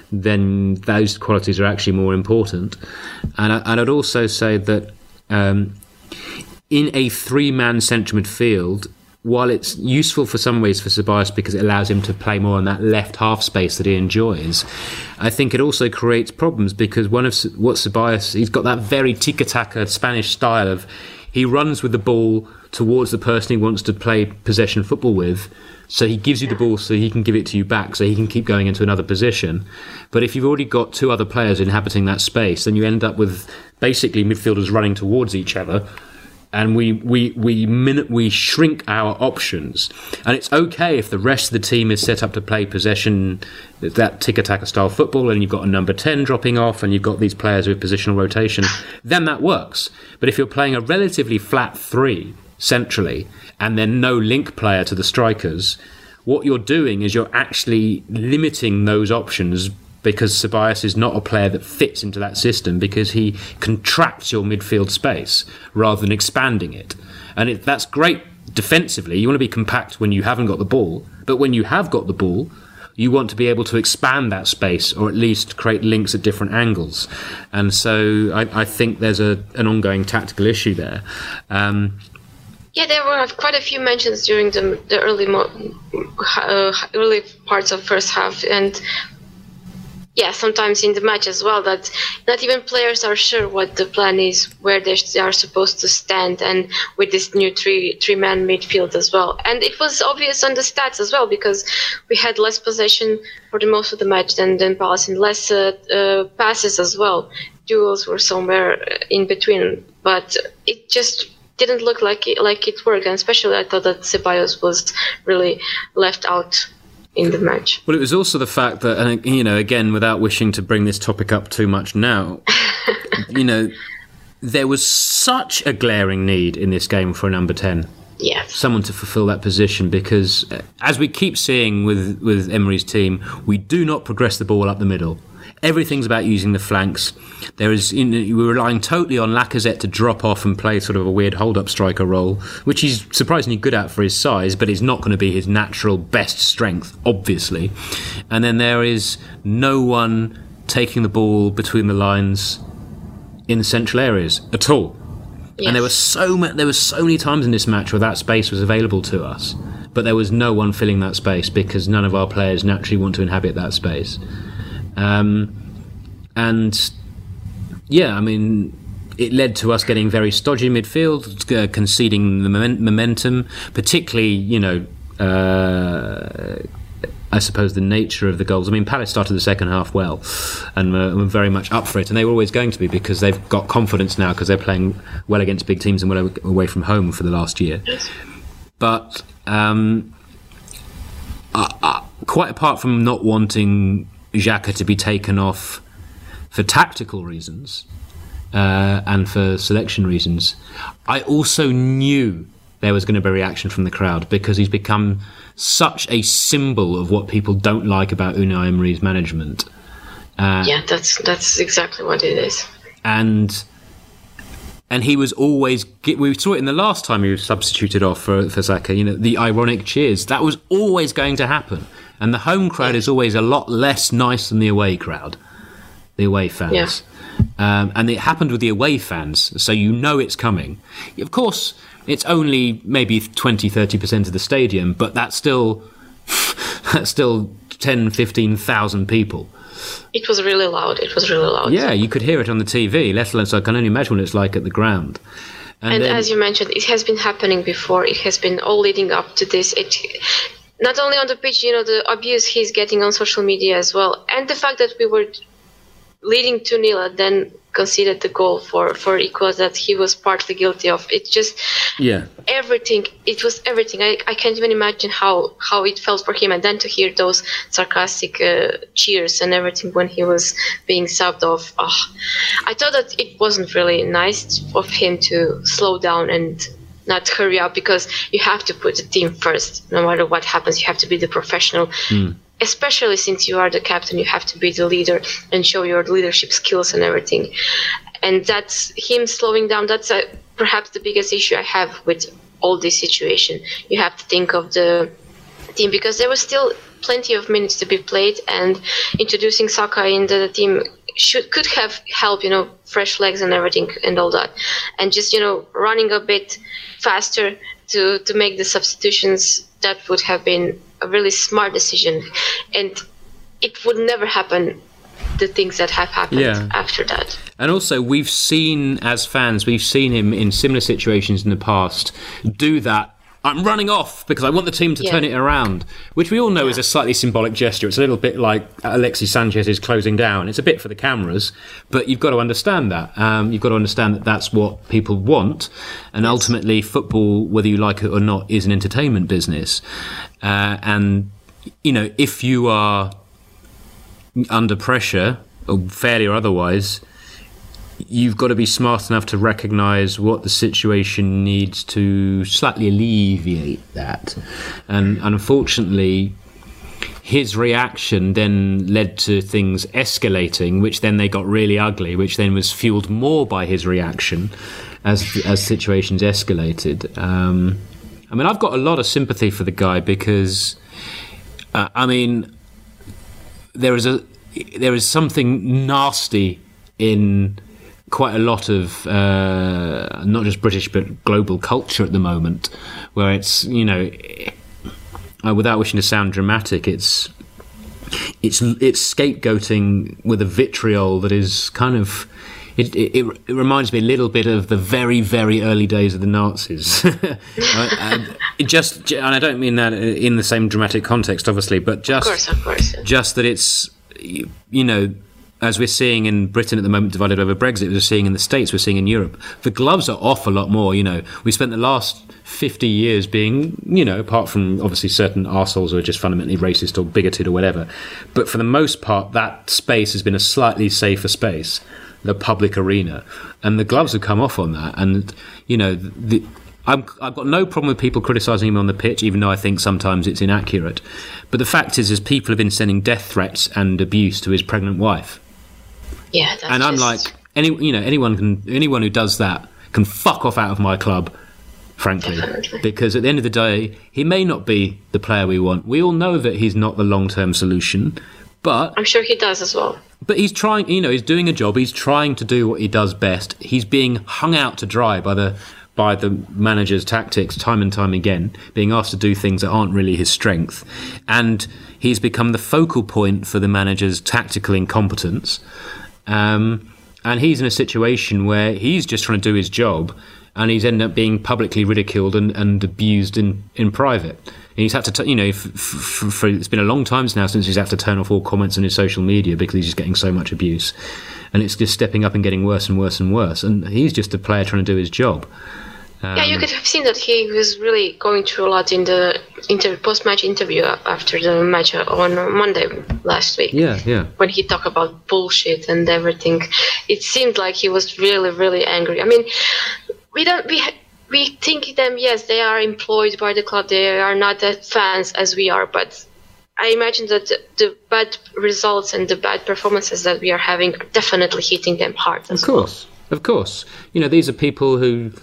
B: then those qualities are actually more important. And I, and I'd also say that. Um, In a three-man central midfield, while it's useful for some ways for Ceballos because it allows him to play more in that left half space that he enjoys, I think it also creates problems because one of what Ceballos, he's got that very tiki-taka Spanish style of he runs with the ball towards the person he wants to play possession football with, so he gives you the ball so he can give it to you back so he can keep going into another position. But if you've already got two other players inhabiting that space, then you end up with basically midfielders running towards each other. And we we we min- we shrink our options, and it's okay if the rest of the team is set up to play possession, that tiki-taka style football, and you've got a number ten dropping off, and you've got these players with positional rotation. Then that works. But if you're playing a relatively flat three centrally, and then no link player to the strikers, what you're doing is you're actually limiting those options. Because Ceballos is not a player that fits into that system because he contracts your midfield space rather than expanding it. And it, that's great defensively. You want to be compact when you haven't got the ball. But when you have got the ball, you want to be able to expand that space or at least create links at different angles. And so I, I think there's a, an ongoing tactical issue there. Um,
C: Yeah, there were quite a few mentions during the, the early, mo- uh, early parts of first half. And yeah, sometimes in the match as well, that not even players are sure what the plan is, where they are supposed to stand, and with this new three three man midfield as well. And it was obvious on the stats as well because we had less possession for the most of the match than than Palace, and less uh, uh, passes as well. Duels were somewhere in between, but it just didn't look like it, like it worked. And especially, I thought that Ceballos was really left out in the match.
B: Well, it was also the fact that, and you know, again, without wishing to bring this topic up too much now, you know, there was such a glaring need in this game for a number ten.
C: Yes.
B: Someone to fulfil that position because, as we keep seeing with, with Emery's team, we do not progress the ball up the middle. Everything's about using the flanks. There is, you know, we're relying totally on Lacazette to drop off and play sort of a weird hold-up striker role, which he's surprisingly good at for his size, but is not going to be his natural best strength, obviously. And then there is no one taking the ball between the lines in the central areas at all. Yes. And there were so many, there were so many times in this match where that space was available to us, but there was no one filling that space because none of our players naturally want to inhabit that space. Um, and yeah, I mean, it led to us getting very stodgy midfield, uh, conceding the moment- momentum, particularly, you know, uh, I suppose the nature of the goals. I mean, Palace started the second half well and were, were very much up for it, and they were always going to be because they've got confidence now because they're playing well against big teams and well away from home for the last year. But um, uh, uh, quite apart from not wanting Xhaka to be taken off for tactical reasons uh, and for selection reasons, I also knew there was going to be a reaction from the crowd because he's become such a symbol of what people don't like about Unai Emery's management.
C: Uh, yeah, that's that's exactly what it is.
B: And and he was always, we saw it in the last time he was substituted off for, for Saka, you know, the ironic cheers. That was always going to happen. And the home crowd is always a lot less nice than the away crowd, the away fans.
C: Yeah.
B: Um, and it happened with the away fans, so you know it's coming. Of course, it's only maybe twenty, thirty percent of the stadium, but that's still that's still ten, fifteen thousand people.
C: It was really loud. It was really loud.
B: Yeah, you could hear it on the T V, let alone, so I can only imagine what it's like at the ground.
C: And, and then, as you mentioned, it has been happening before. It has been all leading up to this. It not only on the pitch, you know, the abuse he's getting on social media as well. And the fact that we were leading two nil and then conceded the goal for, for equals that he was partly guilty of. It just,
B: yeah,
C: everything, it was everything. I, I can't even imagine how, how it felt for him. And then to hear those sarcastic uh, cheers and everything when he was being subbed off. Oh, I thought that it wasn't really nice of him to slow down and not hurry up, because you have to put the team first. No matter what happens, you have to be the professional. Mm. Especially since you are the captain, you have to be the leader and show your leadership skills and everything. And that's him slowing down. That's a, perhaps the biggest issue I have with all this situation. You have to think of the team, because there was still plenty of minutes to be played, and introducing Saka into the team should could have helped, you know, fresh legs and everything and all that. And just, you know, running a bit faster to, to make the substitutions, that would have been a really smart decision, and it would never happen, the things that have happened yeah. after that.
B: And also, we've seen, as fans, we've seen him in similar situations in the past do that. I'm running off because I want the team to yeah. turn it around, which we all know yeah. is a slightly symbolic gesture. It's a little bit like Alexis Sanchez is closing down. It's a bit for the cameras, but you've got to understand that. Um, you've got to understand that that's what people want. And yes. ultimately, football, whether you like it or not, is an entertainment business. Uh, and, you know, if you are under pressure, or fairly or otherwise, you've got to be smart enough to recognise what the situation needs to slightly alleviate that. And unfortunately, his reaction then led to things escalating, which then they got really ugly, which then was fuelled more by his reaction as as situations escalated. Um, I mean, I've got a lot of sympathy for the guy because, uh, I mean, there is a there is something nasty in quite a lot of uh, not just British but global culture at the moment, where it's, you know, uh, without wishing to sound dramatic, it's it's it's scapegoating with a vitriol that is kind of it, it, it reminds me a little bit of the very very early days of the Nazis. uh, it just, and I don't mean that in the same dramatic context, obviously, but just
C: of course, of course, yeah.
B: just that it's, you know, as we're seeing in Britain at the moment, divided over Brexit, we're seeing in the States, we're seeing in Europe, the gloves are off a lot more. You know, we spent the last fifty years being, you know, apart from obviously certain arseholes who are just fundamentally racist or bigoted or whatever, but for the most part, that space has been a slightly safer space, the public arena, and the gloves have come off on that. And, you know, the, I'm, I've got no problem with people criticising him on the pitch, even though I think sometimes it's inaccurate. But the fact is, is people have been sending death threats and abuse to his pregnant wife.
C: Yeah, that's
B: and I'm
C: just...
B: like, any, you know, anyone can, anyone who does that can fuck off out of my club, frankly.
C: Definitely.
B: Because at the end of the day, he may not be the player we want. We all know that he's not the long-term solution, but
C: I'm sure he does as well.
B: But he's trying, you know, he's doing a job. He's trying to do what he does best. He's being hung out to dry by the by the manager's tactics time and time again, being asked to do things that aren't really his strength, and he's become the focal point for the manager's tactical incompetence. Um, and he's in a situation where he's just trying to do his job, and he's ended up being publicly ridiculed and, and abused in, in private. And he's had to, t- you know, f- f- for, it's been a long time now since he's had to turn off all comments on his social media because he's just getting so much abuse, and it's just stepping up and getting worse and worse and worse. And he's just a player trying to do his job. Um,
C: yeah, you could have seen that he was really going through a lot in the inter- post-match interview after the match on Monday last week.
B: Yeah, yeah.
C: When he talked about bullshit and everything, it seemed like he was really, really angry. I mean, we don't we we think them. Yes, they are employed by the club. They are not as fans as we are, but I imagine that the, the bad results and the bad performances that we are having are definitely hitting them hard.
B: Of course, well. of course. You know, these are people who.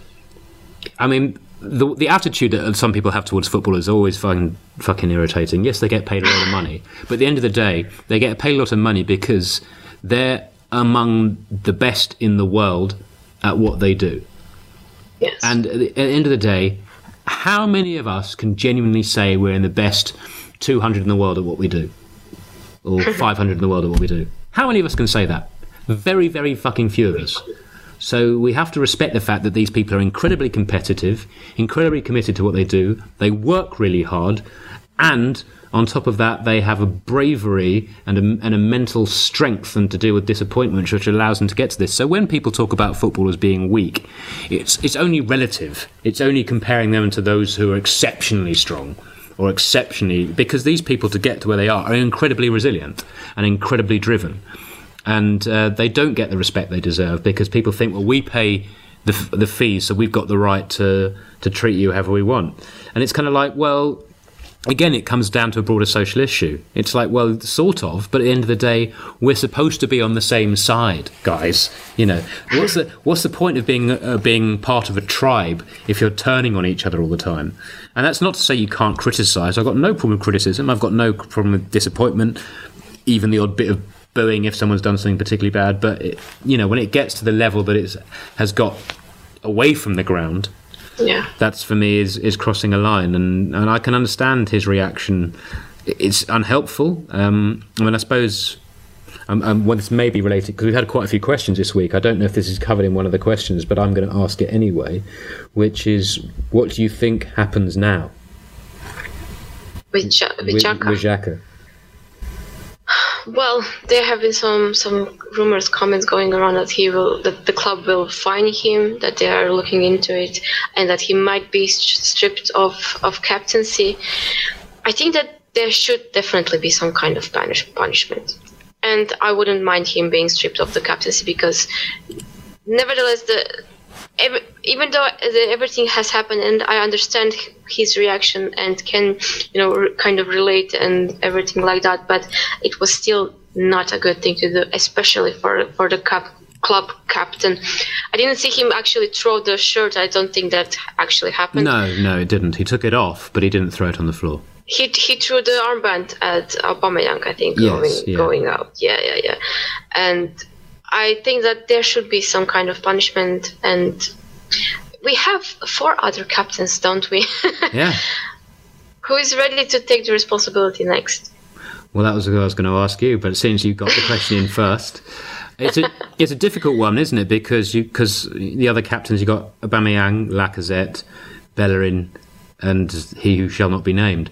B: I mean, the the attitude that some people have towards football is always fucking, fucking irritating. Yes, they get paid a lot of money, but at the end of the day, they get paid a lot of money because they're among the best in the world at what they do.
C: Yes.
B: And at the, at the end of the day, how many of us can genuinely say we're in the best two hundred in the world at what we do? Or five hundred in the world at what we do? How many of us can say that? Very, very fucking few of us. So we have to respect the fact that these people are incredibly competitive, incredibly committed to what they do. They work really hard, and on top of that, they have a bravery and a, and a mental strength and to deal with disappointment, which allows them to get to this. So when people talk about football as being weak, it's it's only relative. It's only comparing them to those who are exceptionally strong or exceptionally, because these people, to get to where they are, are incredibly resilient and incredibly driven. And uh, they don't get the respect they deserve because people think, well, we pay the the fees, so we've got the right to to treat you however we want. And it's kind of like, well, again, it comes down to a broader social issue. It's like, well, sort of, but at the end of the day, we're supposed to be on the same side, guys. You know, what's the what's the point of being uh, being part of a tribe if you're turning on each other all the time? And that's not to say you can't criticise. I've got no problem with criticism. I've got no problem with disappointment, even the odd bit of booing if someone's done something particularly bad. But, it, you know, when it gets to the level that it has got away from the ground,
C: yeah,
B: that's for me is, is crossing a line. And, and I can understand his reaction. It's unhelpful. Um, I mean, I suppose um, um, well, this may be related because we've had quite a few questions this week. I don't know if this is covered in one of the questions, but I'm going to ask it anyway, which is, what do you think happens now?
C: With, ja- with, with Xhaka?
B: With Xhaka.
C: Well, there have been some, some rumors, comments going around that he will, that the club will fine him, that they are looking into it, and that he might be stripped of, of captaincy. I think that there should definitely be some kind of punish, punishment, and I wouldn't mind him being stripped of the captaincy because, nevertheless, the every, even though the, everything has happened, and I understand his reaction and can, you know, re- kind of relate and everything like that, but it was still not a good thing to do, especially for for the cap, club captain. I didn't see him actually throw the shirt. I don't think that actually happened.
B: No, no, it didn't. He took it off, but he didn't throw it on the floor.
C: He he threw the armband at Aubameyang, I think,
B: yes,
C: going
B: yeah.
C: going out. Yeah, yeah, yeah. And I think that there should be some kind of punishment, and we have four other captains, don't we?
B: Yeah.
C: Who is ready to take the responsibility next?
B: Well, that was what I was going to ask you, but since you got the question in first, it's a it's a difficult one, isn't it? Because you because the other captains, you got Aubameyang, Lacazette, Bellerin, and he who shall not be named,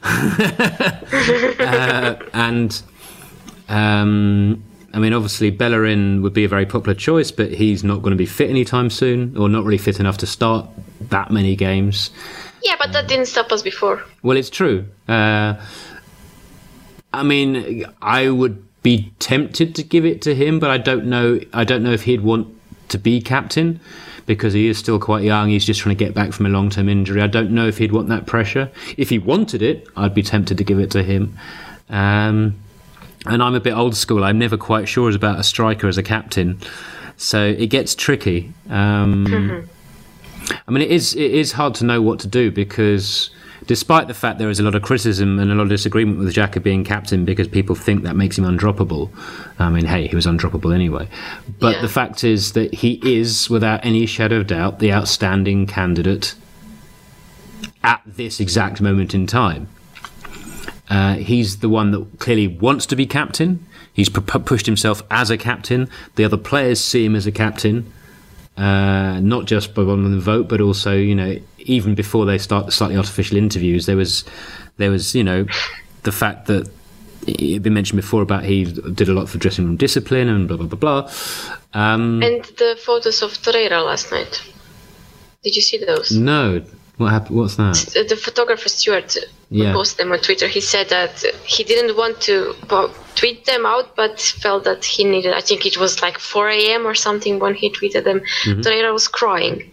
B: uh, and um. I mean, obviously, Bellerin would be a very popular choice, but he's not going to be fit anytime soon, or not really fit enough to start that many games.
C: Yeah, but that didn't stop us before.
B: Well, it's true. Uh, I mean, I would be tempted to give it to him, but I don't know. I don't know if he'd want to be captain because he is still quite young. He's just trying to get back from a long-term injury. I don't know if he'd want that pressure. If he wanted it, I'd be tempted to give it to him. Um, And I'm a bit old school. I'm never quite sure about a striker as a captain, so it gets tricky. Um, mm-hmm. I mean, it is it is hard to know what to do because, despite the fact there is a lot of criticism and a lot of disagreement with Xhaka being captain because people think that makes him undroppable. I mean, hey, he was undroppable anyway. But
C: yeah.
B: the fact is that he is, without any shadow of doubt, the outstanding candidate at this exact moment in time. Uh, he's the one that clearly wants to be captain. He's pu- pushed himself as a captain. The other players see him as a captain, uh, not just by one of the vote, but also, you know, even before they start the slightly artificial interviews, there was, there was, you know, the fact that it had been mentioned before about he did a lot for dressing room discipline and blah blah blah blah. Um,
C: and the photos of Torreira last night. Did you see those?
B: No. What happened? What's that?
C: The photographer Stuart
B: yeah.
C: posted them on Twitter. He said that he didn't want to tweet them out, but felt that he needed. I think it was like four a.m. or something when he tweeted them. Mm-hmm. Torreira was crying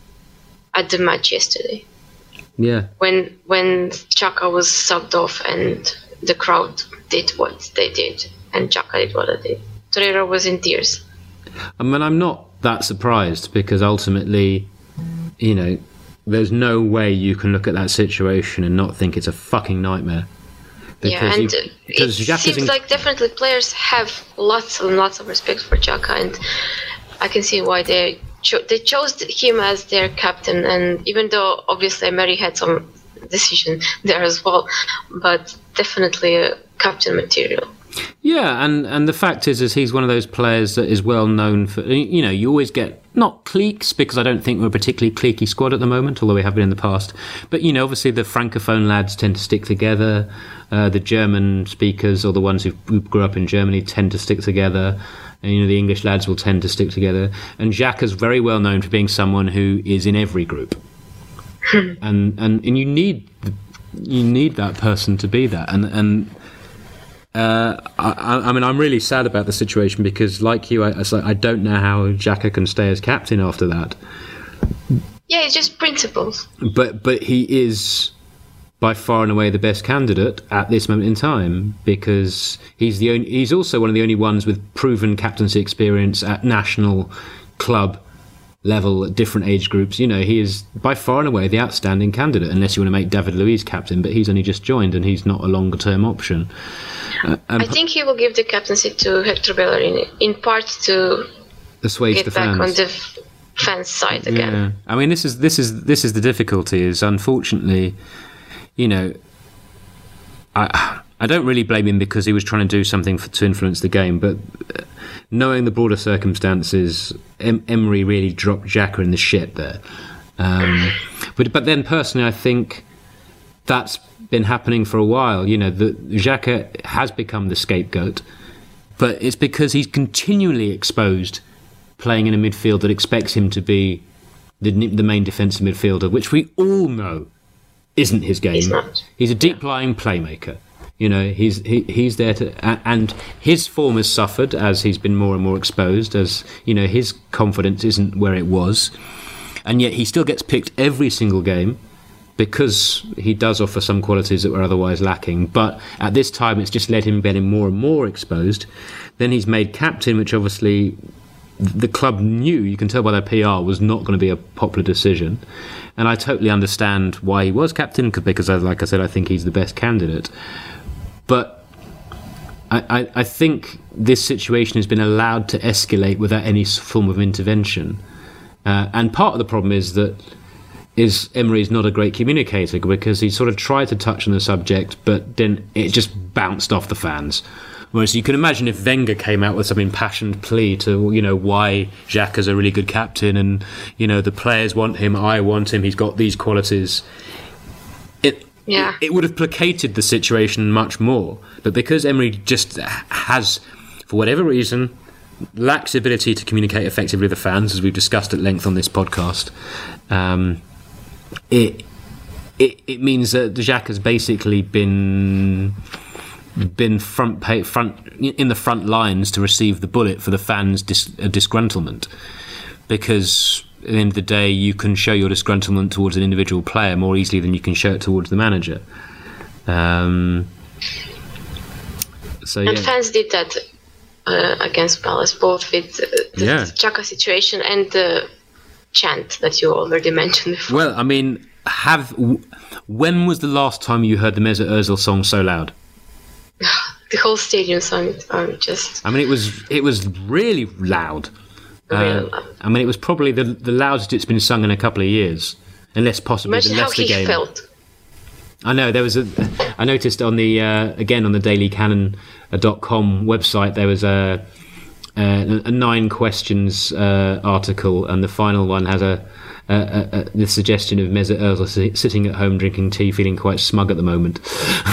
C: at the match yesterday.
B: Yeah.
C: When when Xhaka was subbed off and the crowd did what they did, and Xhaka did what they did. Torreira was in tears.
B: I mean, I'm not that surprised because ultimately, you know, there's no way you can look at that situation and not think it's a fucking nightmare.
C: Because yeah, and you, because it Xhaka seems in... like definitely players have lots and lots of respect for Xhaka, and I can see why they cho- they chose him as their captain. And even though obviously Emery had some decision there as well, but definitely a captain material.
B: Yeah, and, and the fact is, is he's one of those players that is well known for, you know, you always get, not cliques, because I don't think we're a particularly cliquey squad at the moment, although we have been in the past, but, you know, obviously the Francophone lads tend to stick together, uh, the German speakers, or the ones who grew up in Germany, tend to stick together, and, you know, the English lads will tend to stick together, and Xhaka's very well known for being someone who is in every group. and, and and you need you need that person to be that, and and uh, I, I mean I'm really sad about the situation because, like you, I, I don't know how Xhaka can stay as captain after that.
C: Yeah, it's just principles.
B: But but he is by far and away the best candidate at this moment in time because he's the only, he's also one of the only ones with proven captaincy experience at national, club level at different age groups. You know, he is by far and away the outstanding candidate, unless you want to make David Luiz captain, but he's only just joined and he's not a longer term option. Uh,
C: I think he will give the captaincy to Hector Bellerin in part to
B: assuage
C: get
B: the
C: back
B: fans.
C: on the f- fans side again.
B: Yeah. I mean, this is this is this is the difficulty. Is unfortunately, you know, I I don't really blame him because he was trying to do something for, to influence the game, but knowing the broader circumstances, em- Emery really dropped Xhaka in the shit there. Um, but but then personally, I think that's been happening for a while. You know, the Xhaka has become the scapegoat, but it's because he's continually exposed playing in a midfield that expects him to be the, the main defensive midfielder, which we all know isn't his game.
C: He's not.
B: He's a deep-lying playmaker. You know, he's he, he's there to, and his form has suffered as he's been more and more exposed. As you know, his confidence isn't where it was, and yet he still gets picked every single game because he does offer some qualities that were otherwise lacking. But at this time, it's just led him getting more and more exposed. Then he's made captain, which obviously the club knew. You can tell by their P R was not going to be a popular decision, and I totally understand why he was captain because, like I said, I think he's the best candidate. But I, I, I think this situation has been allowed to escalate without any form of intervention. Uh, and part of the problem is that is Emery is not a great communicator because he sort of tried to touch on the subject, but then it just bounced off the fans. Whereas you can imagine if Wenger came out with some impassioned plea to, you know, why Xhaka's a really good captain and, you know, the players want him, I want him, he's got these qualities. It,
C: Yeah.
B: It would have placated the situation much more. But because Emery just has, for whatever reason, lacks the ability to communicate effectively with the fans, as we've discussed at length on this podcast, um, it, it it means that Xhaka has basically been been front pay, front in the front lines to receive the bullet for the fans' dis, uh, disgruntlement. Because at the end of the day, you can show your disgruntlement towards an individual player more easily than you can show it towards the manager. Um, so
C: and
B: yeah.
C: fans did that uh, against Palace, both with uh, the
B: yeah.
C: Xhaka situation and the chant that you already mentioned before.
B: Well, I mean, have when was the last time you heard the Mesut Ozil song so loud?
C: The whole stadium sung it. Um, just.
B: I mean, it was it was really loud. Uh, I mean, it was probably the the loudest it's been sung in a couple of years, unless possibly
C: Imagine
B: the Leicester
C: how he
B: game.
C: Felt.
B: I know there was a. I noticed on the uh, again on the daily cannon dot com website there was a, a, a nine questions uh, article, and the final one has a, a, a, a the suggestion of Mesut Ozil sitting at home drinking tea, feeling quite smug at the moment.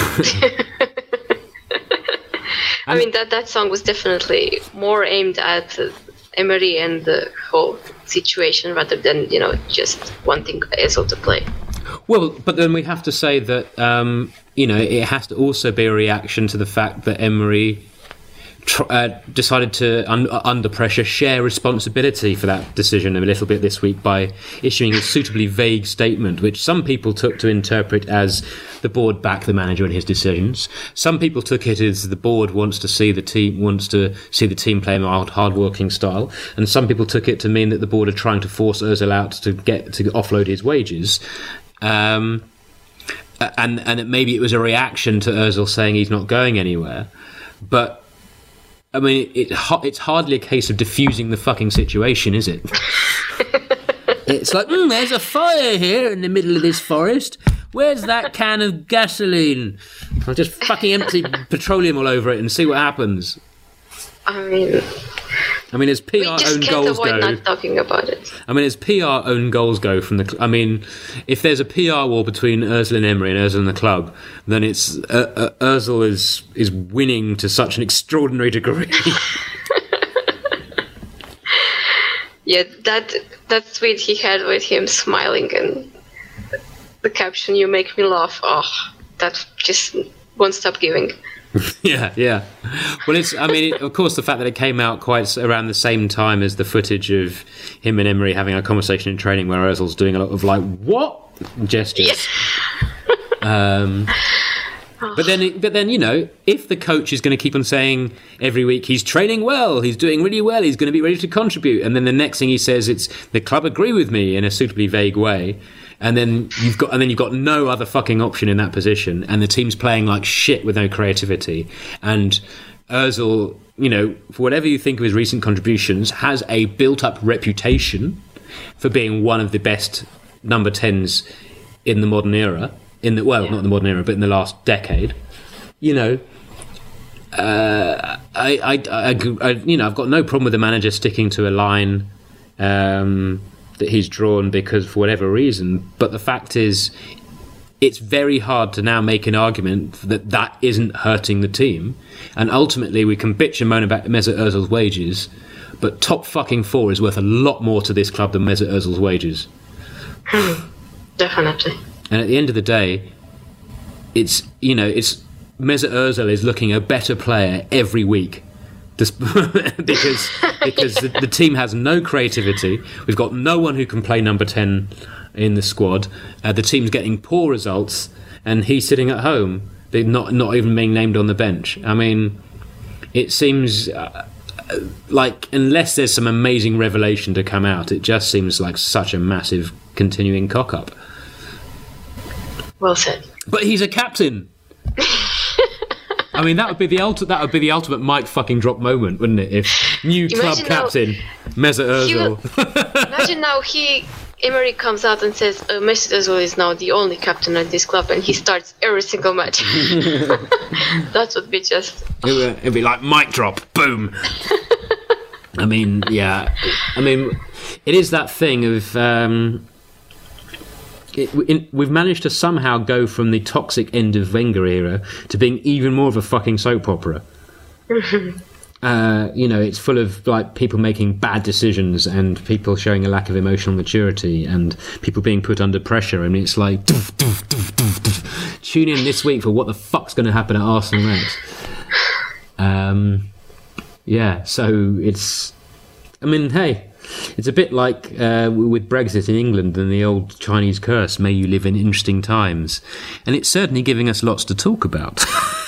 C: I mean, that, that song was definitely more aimed at uh, Emery and the whole situation rather than, you know, just wanting Ozil to play.
B: Well, but then we have to say that, um, you know, it has to also be a reaction to the fact that Emery tr- uh, decided to, un- under pressure, share responsibility for that decision a little bit this week by issuing a suitably vague statement, which some people took to interpret as the board back the manager in his decisions. Some people took it as the board wants to see the team wants to see the team play a hard-working style, and some people took it to mean that the board are trying to force Ozil out to get to offload his wages. Um, and and it, maybe it was a reaction to Ozil saying he's not going anywhere, but I mean, it, it's hardly a case of diffusing the fucking situation, is it? It's like, mm, there's a fire here in the middle of this forest. Where's that can of gasoline? I'll just fucking empty petroleum all over it and see what happens.
C: I mean,
B: I mean, as P R
C: we just
B: own
C: can't
B: goals
C: avoid
B: go,
C: not talking about it.
B: I mean, as P R own goals go from the. Cl- I mean, if there's a P R war between Ozil and Emery and Ozil and the club, then it's uh, uh, Ozil is is winning to such an extraordinary degree.
C: Yeah, that that tweet he had with him smiling and the caption, "You make me laugh." Oh, that just won't stop giving.
B: yeah, yeah. Well, it's. I mean, it, of course, the fact that it came out quite around the same time as the footage of him and Emery having a conversation in training, where Ozil's doing a lot of like "what" gestures. Yeah. um, but then, but then, you know, if the coach is going to keep on saying every week he's training well, he's doing really well, he's going to be ready to contribute, and then the next thing he says it's the club agree with me in a suitably vague way. And then you've got, and then you've got no other fucking option in that position, and the team's playing like shit with no creativity. And Ozil, you know, for whatever you think of his recent contributions, has a built-up reputation for being one of the best number tens in the modern era. In the well, yeah. Not the modern era, but in the last decade. You know, uh, I, I, I, I, you know, I've got no problem with the manager sticking to a line. Um, that he's drawn because for whatever reason, but the fact is it's very hard to now make an argument that that isn't hurting the team, and ultimately we can bitch and moan about Mesut Ozil's wages, but top fucking four is worth a lot more to this club than Mesut Ozil's wages.
C: Definitely.
B: And at the end of the day, it's, you know, it's Mesut Ozil is looking a better player every week. because because the, the team has no creativity. We've got no one who can play number ten in the squad. Uh, the team's getting poor results, and he's sitting at home, not not even being named on the bench. I mean, it seems uh, like unless there's some amazing revelation to come out, it just seems like such a massive continuing cock up.
C: Well said.
B: But he's a captain. I mean, that would be the ultimate. That would be the ultimate Mike fucking drop moment, wouldn't it? If new club imagine captain Mesut Ozil.
C: Imagine now he Emery comes out and says uh, Mesut Ozil is now the only captain at this club, and he starts every single match. That would be just.
B: It would, it'd be like mic drop, boom. I mean, yeah. I mean, it is that thing of. Um, It, in, we've managed to somehow go from the toxic end of Wenger era to being even more of a fucking soap opera. uh, you know, it's full of like people making bad decisions and people showing a lack of emotional maturity and people being put under pressure. I mean, it's like doof, doof, doof, doof, doof. Tune in this week for what the fuck's going to happen at Arsenal next. Um, yeah, so it's. I mean, hey. It's a bit like uh, with Brexit in England and the old Chinese curse, may you live in interesting times. And it's certainly giving us lots to talk about.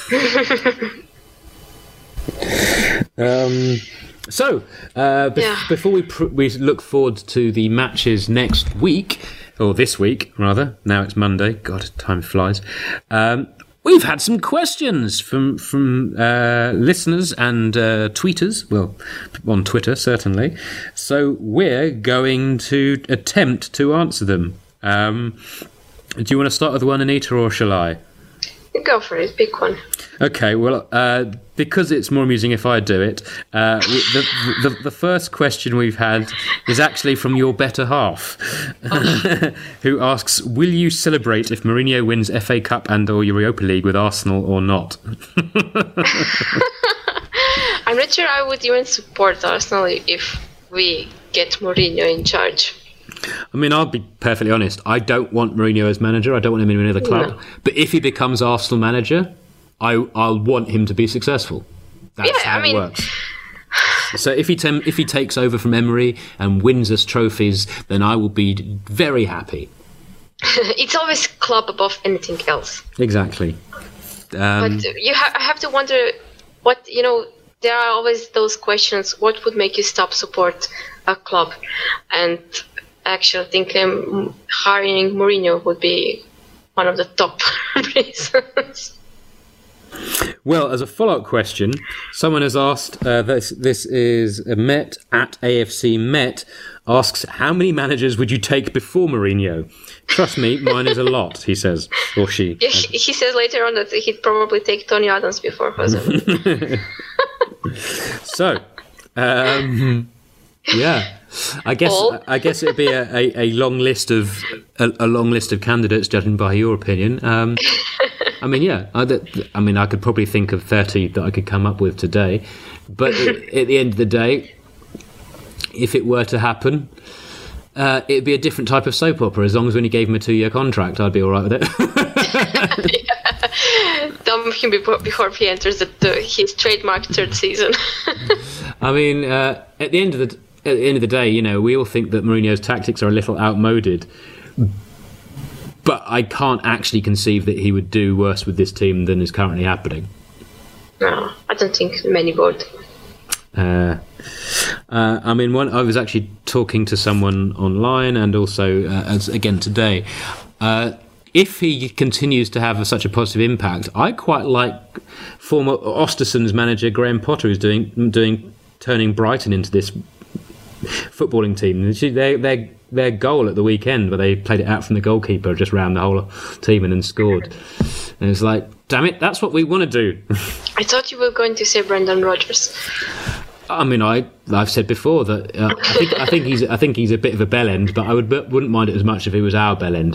B: um, so, uh, be- yeah. before we pr- we look forward to the matches next week, or this week, rather, now it's Monday, God, time flies, um, we've had some questions from from uh, listeners and uh, tweeters, well, on Twitter, certainly. So we're going to attempt to answer them. Um, do you want to start with one, Anita, or shall I?
C: Go for it, pick one.
B: Okay, well, uh, because it's more amusing if I do it, uh, the, the, the first question we've had is actually from your better half, oh. who asks, will you celebrate if Mourinho wins F A Cup and or Europa League with Arsenal or not?
C: I'm not sure I would even support Arsenal if we get Mourinho in charge.
B: I mean, I'll be perfectly honest. I don't want Mourinho as manager. I don't want him in another club. No. But if he becomes Arsenal manager, I, I'll want him to be successful. That's
C: yeah,
B: how
C: I mean,
B: it works. So if he tem- if he takes over from Emery and wins us trophies, then I will be very happy.
C: It's always club above anything else.
B: Exactly. Um,
C: but you ha- I have to wonder what, you know, there are always those questions. What would make you stop support a club? And actually, I think um, hiring Mourinho would be one of the top reasons.
B: Well, as a follow-up question, someone has asked, uh, this, this is Met at A F C Met, asks, how many managers would you take before Mourinho? Trust me, mine is a lot, he says, or she.
C: Yeah, he, he says later on that he'd probably take Tony Adams before Jose.
B: So, um, yeah, I guess
C: Paul?
B: I guess it'd be a, a, a long list of a, a long list of candidates, judging by your opinion. Um, I mean, yeah, I, I mean, I could probably think of thirty that I could come up with today, but it, at the end of the day, if it were to happen, uh, it'd be a different type of soap opera. As long as when he gave him a two-year contract, I'd be all right with it.
C: Yeah. Dump him before, before he enters the, the, his trademark third season.
B: I mean, uh, at the end of the at the end of the day, you know, we all think that Mourinho's tactics are a little outmoded, but I can't actually conceive that he would do worse with this team than is currently happening.
C: No, I don't think many would.
B: Uh, uh, I mean, one, I was actually talking to someone online and also, uh, as again today. Uh, if he continues to have a, such a positive impact, I quite like former Östersund's manager Graham Potter, who's doing doing turning Brighton into this footballing team. Their their their goal at the weekend, where they played it out from the goalkeeper, just round the whole team and then scored. And it's like, damn it, that's what we want to do.
C: I thought you were going to say Brendan Rodgers.
B: I mean, I I've said before that uh, I think I think he's I think he's a bit of a bell end, but I would wouldn't mind it as much if he was our bell end,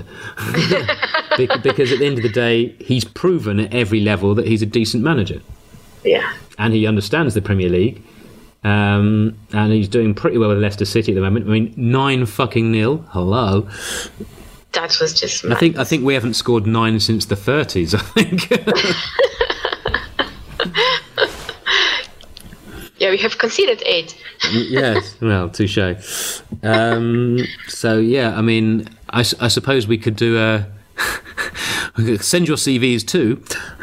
B: because at the end of the day, he's proven at every level that he's a decent manager.
C: Yeah,
B: and he understands the Premier League, um, and he's doing pretty well with Leicester City at the moment. I mean, nine fucking nil. Hello.
C: That was just.
B: I think I think we haven't scored nine since the thirties. I think.
C: Yeah, we have conceded eight.
B: Yes, well, touche. Um, so, yeah, I mean, I, I suppose we could do a... send your C Vs too.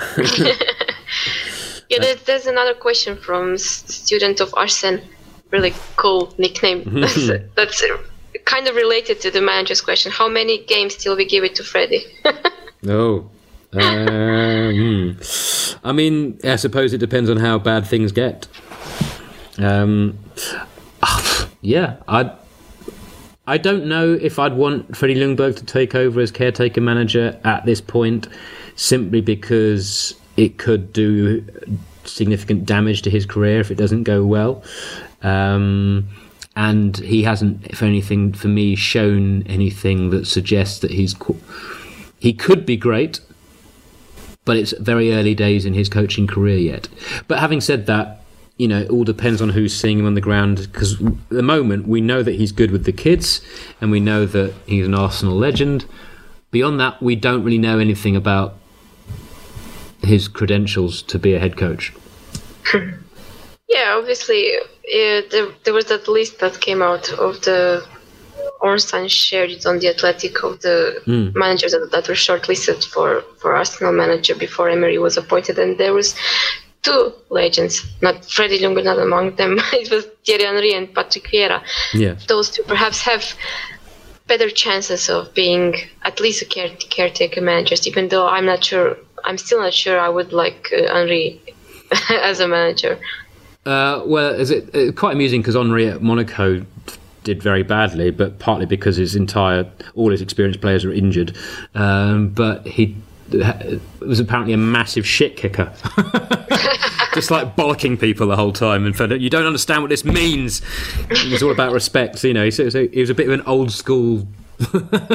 C: Yeah, there's, there's another question from student of Arsene. Really cool nickname. that's, that's kind of related to the manager's question. How many games till we give it to Freddie?
B: Oh. Um, I mean, I suppose it depends on how bad things get. Um, yeah, I I don't know if I'd want Freddie Ljungberg to take over as caretaker manager at this point, simply because it could do significant damage to his career if it doesn't go well. Um, and he hasn't, if anything, for me, shown anything that suggests that he's he could be great. But it's very early days in his coaching career yet. But having said that, you know, it all depends on who's seeing him on the ground. Because at the moment, we know that he's good with the kids, and we know that he's an Arsenal legend. Beyond that, we don't really know anything about his credentials to be a head coach.
C: Yeah, obviously, uh, there, there was that list that came out of the... Ornstein shared it on The Athletic of the mm. managers that, that were shortlisted for, for Arsenal manager before Emery was appointed, and there was two legends, not Freddie Ljungberg, not among them. It was Thierry Henry and Patrick Vieira.
B: Yeah. Those
C: two perhaps have better chances of being at least a care, caretaker managers, even though I'm not sure, I'm still not sure I would like uh, Henry as a manager.
B: Uh, well, is it uh, quite amusing because Henry at Monaco did very badly, but partly because his entire all his experienced players are injured. Um, but he was apparently a massive shit kicker. Just like bollocking people the whole time, and found out, you don't understand what this means. It was all about respect, you know. So, so he was a bit of an old school. So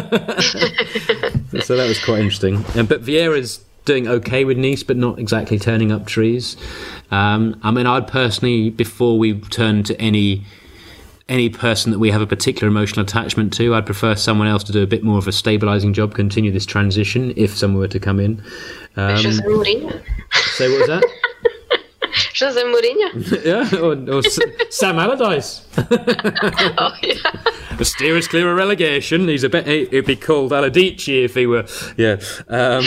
B: that was quite interesting. Um, but Vieira's doing okay with Nice, but not exactly turning up trees. Um, I mean, I'd personally, before we turn to any any person that we have a particular emotional attachment to, I'd prefer someone else to do a bit more of a stabilising job, continue this transition if someone were to come in. Um,
C: Jose Mourinho.
B: Say what was that?
C: Jose Mourinho.
B: Yeah, or, or Sam Allardyce.
C: Oh, yeah.
B: Steer us clear of relegation. He's a bit. He'd be called Aladici if he were. Yeah. Um,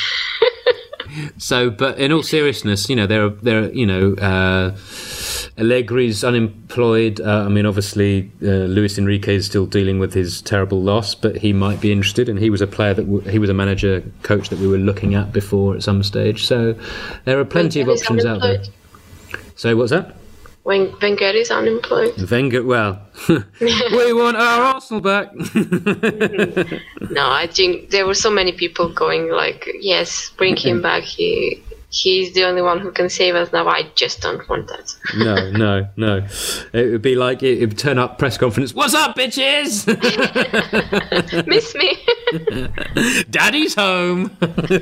B: so, but in all seriousness, you know, there are there are you know. Uh, Allegri's unemployed. Uh, I mean, obviously, uh, Luis Enrique is still dealing with his terrible loss, but he might be interested. And he was a player that w- he was a manager, coach that we were looking at before at some stage. So there are plenty of options out there. So what's that?
C: When Wenger is unemployed.
B: Wenger, well, we want our Arsenal back.
C: No, I think there were so many people going like, yes, bring him back. He. He's the only one who can save us now. I just don't want that.
B: No, no, no. It would be like it would turn up press conference. What's up, bitches?
C: Miss me?
B: Daddy's home.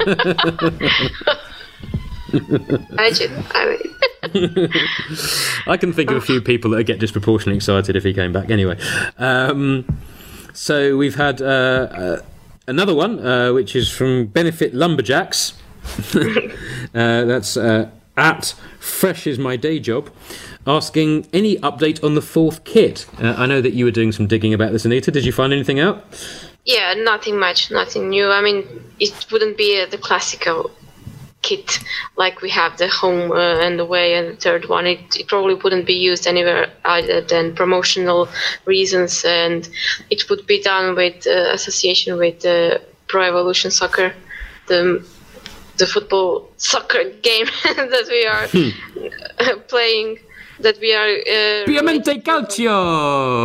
C: Imagine. I mean.
B: I can think of a few people that would get disproportionately excited if he came back. Anyway, um, so we've had uh, uh, another one, uh, which is from Benefit Lumberjacks. uh, that's uh, at Fresh is my day job, asking any update on the fourth kit. Uh, I know that you were doing some digging about this, Anita. Did you find anything out?
C: Yeah, nothing much, nothing new. I mean, it wouldn't be uh, the classical kit like we have the home uh, and away and the third one. It, it probably wouldn't be used anywhere other than promotional reasons, and it would be done with uh, association with uh, Pro Evolution Soccer, the the football soccer game that we are hmm. playing, that we are... Uh,
B: Piemonte Calcio!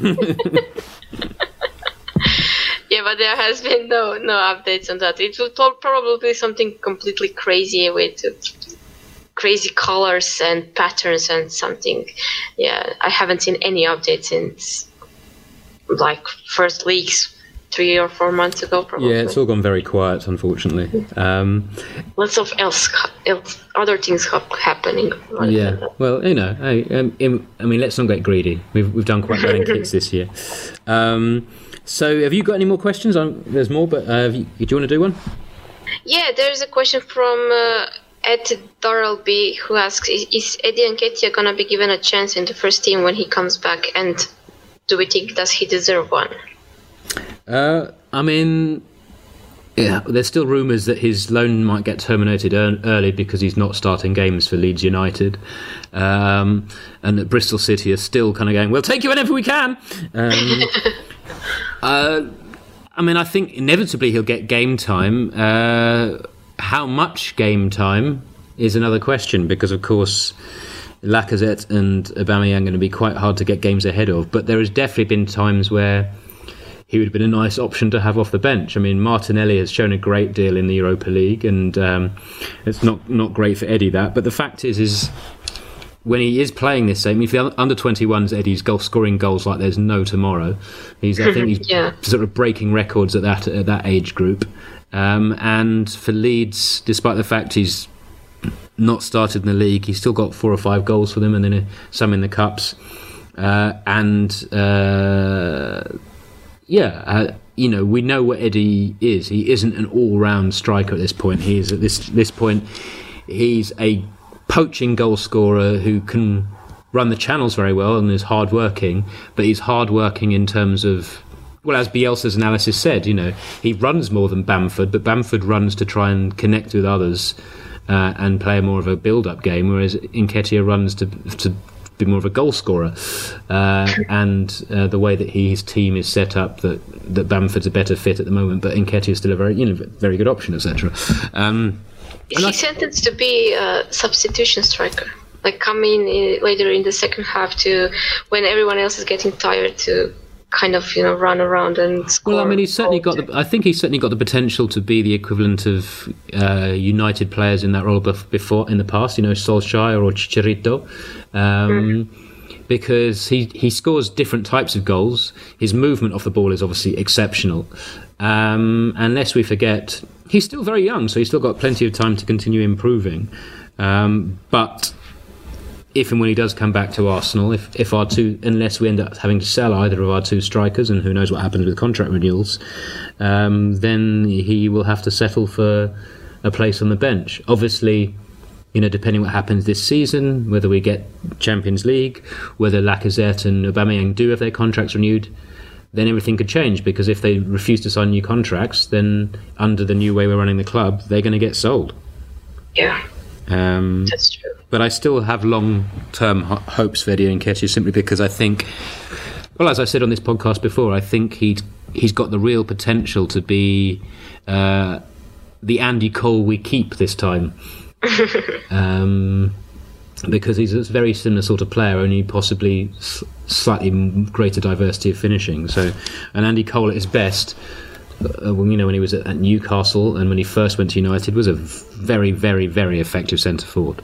C: Yeah, but there has been no no updates on that. It will probably be something completely crazy with crazy colors and patterns and something. Yeah, I haven't seen any updates since, like, first leagues. Three or four months ago, probably.
B: Yeah, it's all gone very quiet, unfortunately. Um,
C: Lots of else, else, other things happening.
B: Yeah, well, you know, I, um, in, I mean, let's not get greedy. We've we've done quite well in kits this year. Um, so, have you got any more questions? Um, there's more, but uh, have you, do you want to do one?
C: Yeah, there's a question from uh, Ed Doralby who asks: Is, is Eddie Nketiah gonna be given a chance in the first team when he comes back? And do we think does he deserve one?
B: Uh, I mean, yeah, there's still rumours that his loan might get terminated er- early because he's not starting games for Leeds United, um, and that Bristol City are still kind of going, we'll take you whenever we can. Um, uh, I mean, I think inevitably he'll get game time. Uh, how much game time is another question, because, of course, Lacazette and Aubameyang are going to be quite hard to get games ahead of, but there has definitely been times where he would have been a nice option to have off the bench. I mean, Martinelli has shown a great deal in the Europa League, and um, it's not, not great for Eddie, that. But the fact is, is when he is playing this game, if the under twenty-ones Eddie's goal scoring goals like there's no tomorrow. He's, I think he's
C: yeah.
B: sort of breaking records at that at that age group. Um, and for Leeds, despite the fact he's not started in the league, he's still got four or five goals for them, and then some in the cups. Uh, and uh, yeah, uh, you know, we know what Eddie is. He isn't an all-round striker at this point. He is at this this point. He's a poaching goal scorer who can run the channels very well and is hard-working, but he's hard-working in terms of, well, as Bielsa's analysis said, you know, he runs more than Bamford, but Bamford runs to try and connect with others uh, and play more of a build-up game, whereas Nketiah runs to to be more of a goal scorer. Uh, and uh, the way that he, his team is set up, that that Bamford's a better fit at the moment, but Nketiah is still a very, you know, very good option, et cetera. Um,
C: Is he sentenced to be a substitution striker? Like come in uh, later in the second half to, when everyone else is getting tired, to kind of, you know, run around and score.
B: Well, I mean, he's certainly got the. I think he's certainly got the potential to be the equivalent of uh, United players in that role before in the past. You know, Solskjaer or Chicharito. Um, mm. Because he, he scores different types of goals. His movement off the ball is obviously exceptional. Um, unless we forget, he's still very young, so he's still got plenty of time to continue improving. Um, but if and when he does come back to Arsenal, if, if our two, unless we end up having to sell either of our two strikers, and who knows what happens with contract renewals, um, then he will have to settle for a place on the bench. Obviously, you know, depending what happens this season, whether we get Champions League, whether Lacazette and Aubameyang do have their contracts renewed, then everything could change, because if they refuse to sign new contracts, then under the new way we're running the club, they're going to get sold.
C: Yeah,
B: um,
C: that's true.
B: But I still have long-term ho- hopes for Eddie Nketiah, simply because I think, well, as I said on this podcast before, I think he'd, he's got the real potential to be uh, the Andy Cole we keep this time. um, because he's a very similar sort of player, only possibly s- slightly greater diversity of finishing. So, and Andy Cole at his best, uh, when, you know, when he was at, at Newcastle and when he first went to United, was a very, very, very effective centre forward.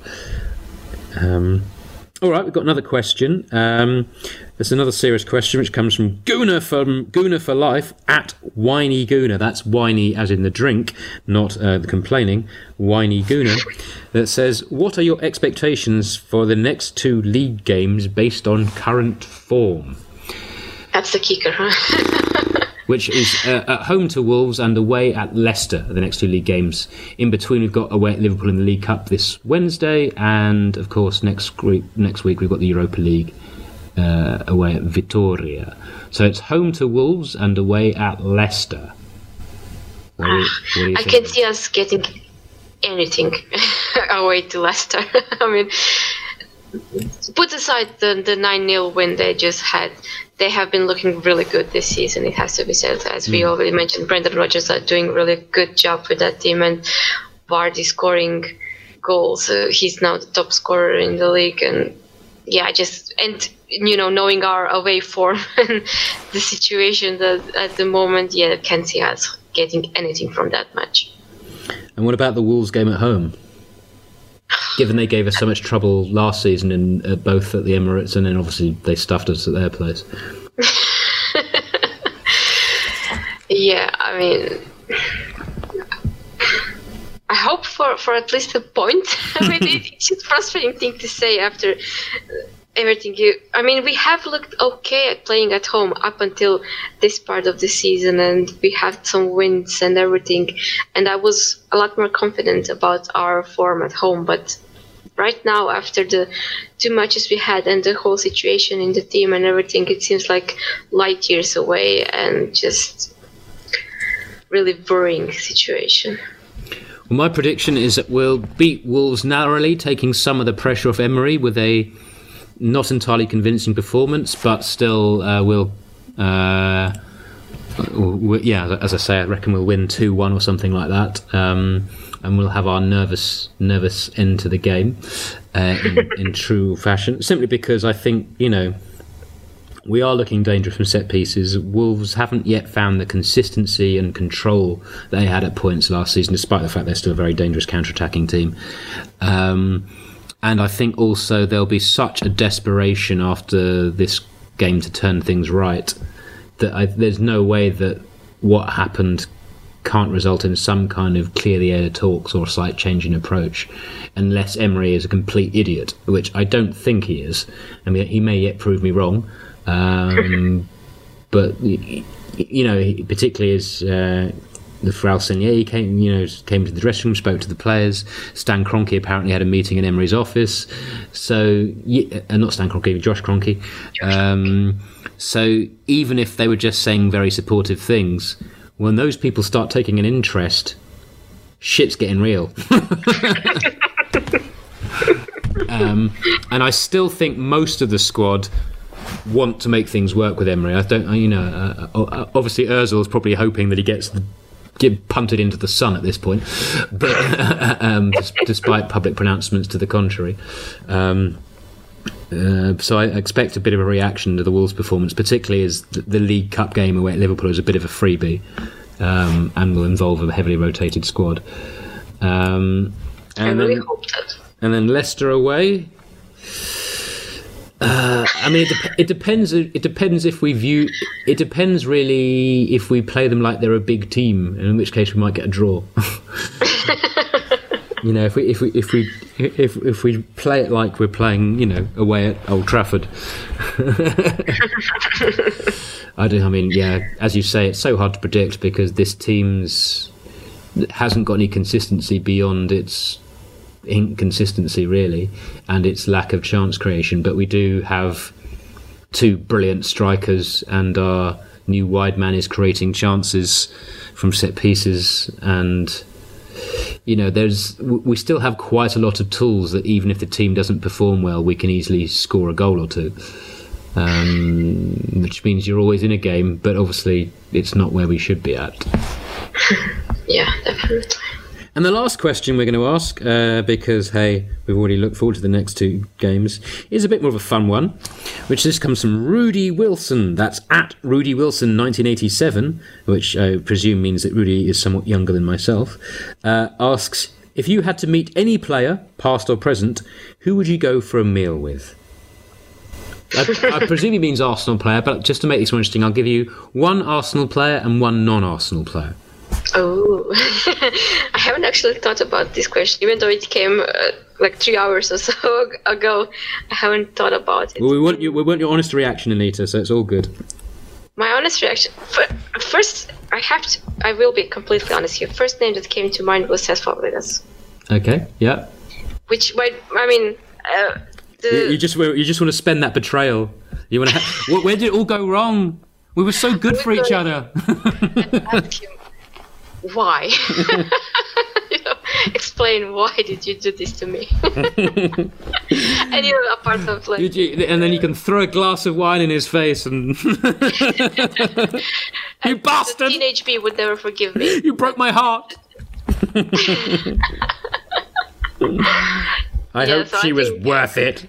B: Um, all right, we've got another question. Um, there's another serious question which comes from Gooner from Gooner for Life at Whiny Gooner. That's whiny as in the drink, not uh, the complaining. Whiny Gooner that says, "What are your expectations for the next two league games based on current form?"
C: That's the kicker, huh?
B: Which is uh, at home to Wolves and away at Leicester, the next two league games. In between, we've got away at Liverpool in the League Cup this Wednesday, and of course next week, next week we've got the Europa League uh, away at Vitoria. So it's home to Wolves and away at Leicester. What do you, what do you
C: I
B: think?
C: can see us getting anything away to Leicester. I mean, put aside the the nine nil win they just had, they have been looking really good this season, it has to be said. As we mm. already mentioned, Brendan Rodgers are doing a really good job with that team, and Vardy scoring goals. Uh, he's now the top scorer in the league, and yeah, I just, and you know, knowing our away form and the situation that at the moment, yeah, can't see us getting anything from that match.
B: And what about the Wolves game at home? Given they gave us so much trouble last season, in uh, both at the Emirates, and then obviously they stuffed us at their place.
C: Yeah, I mean, I hope for, for at least a point. I mean, it, it's just a frustrating thing to say after everything you... I mean, we have looked okay at playing at home up until this part of the season, and we had some wins and everything, and I was a lot more confident about our form at home. But right now, after the two matches we had and the whole situation in the team and everything, it seems like light years away, and just really worrying situation.
B: Well, my prediction is that we'll beat Wolves narrowly, taking some of the pressure off Emery with a not entirely convincing performance, but still uh, we'll, uh, we'll, yeah, as I say, I reckon we'll win two one or something like that, um, and we'll have our nervous nervous end to the game uh, in, in true fashion, simply because I think, you know, we are looking dangerous from set pieces. Wolves haven't yet found the consistency and control they had at points last season, despite the fact they're still a very dangerous counter-attacking team. Um, and I think also there'll be such a desperation after this game to turn things right that I, there's no way that what happened can't result in some kind of clear the air talks or a slight change in approach, unless Emery is a complete idiot, which I don't think he is. I mean, he may yet prove me wrong. Um, but you know, particularly as uh, the Frau Senier came, you know, came to the dressing room, spoke to the players. Stan Kroenke apparently had a meeting in Emery's office. So, yeah, uh, not Stan Kroenke, Josh Kroenke. Um, so even if they were just saying very supportive things, when those people start taking an interest, shit's getting real. um, and I still think most of the squad want to make things work with Emery. I don't, you know, uh, obviously Ozil is probably hoping that he gets the, get punted into the sun at this point, but um, despite public pronouncements to the contrary. Um, Uh, so I expect a bit of a reaction to the Wolves' performance, particularly as the, the League Cup game away at Liverpool is a bit of a freebie, um, and will involve a heavily rotated squad. Um, and
C: I really
B: then,
C: hope that.
B: And then Leicester away. Uh, I mean, it, de- it depends. It depends if we view. It depends really if we play them like they're a big team, in which case we might get a draw. You know, if we if we if we if if we play it like we're playing, you know, away at Old Trafford. I do. I mean, yeah, as you say, it's so hard to predict because this team's hasn't got any consistency beyond its inconsistency, really, and its lack of chance creation. But we do have two brilliant strikers, and our new wide man is creating chances from set pieces. And you know, there's we still have quite a lot of tools that even if the team doesn't perform well, we can easily score a goal or two. Um, which means you're always in a game, but obviously it's not where we should be at.
C: Yeah, definitely.
B: And the last question we're going to ask, uh, because, hey, we've already looked forward to the next two games, is a bit more of a fun one, which this comes from Rudy Wilson. That's at Rudy Wilson nineteen eighty-seven, which I presume means that Rudy is somewhat younger than myself, uh, asks, if you had to meet any player, past or present, who would you go for a meal with? I, I presume he means Arsenal player, but just to make this more interesting, I'll give you one Arsenal player and one non-Arsenal player.
C: Oh, I haven't actually thought about this question, even though it came uh, like three hours or so ago. I haven't thought about it.
B: Well, we want you, we want your honest reaction, Anita, so it's all good.
C: My honest reaction, first, I have to, I will be completely honest here. First name that came to mind was Cesc Fabregas.
B: Okay, yeah.
C: Which, I mean, uh, the...
B: you, you just you just want to spend that betrayal. You want to. Ha- where did it all go wrong? We were so good for each other.
C: Ask him why. You know, explain why did you do this to me? And you know, apart of like,
B: you, you, and then you can throw a glass of wine in his face and you
C: and
B: bastard!
C: The teenage me would never forgive me.
B: You broke my heart. I
C: Yeah,
B: hope
C: so
B: she
C: I
B: was
C: think-
B: worth it.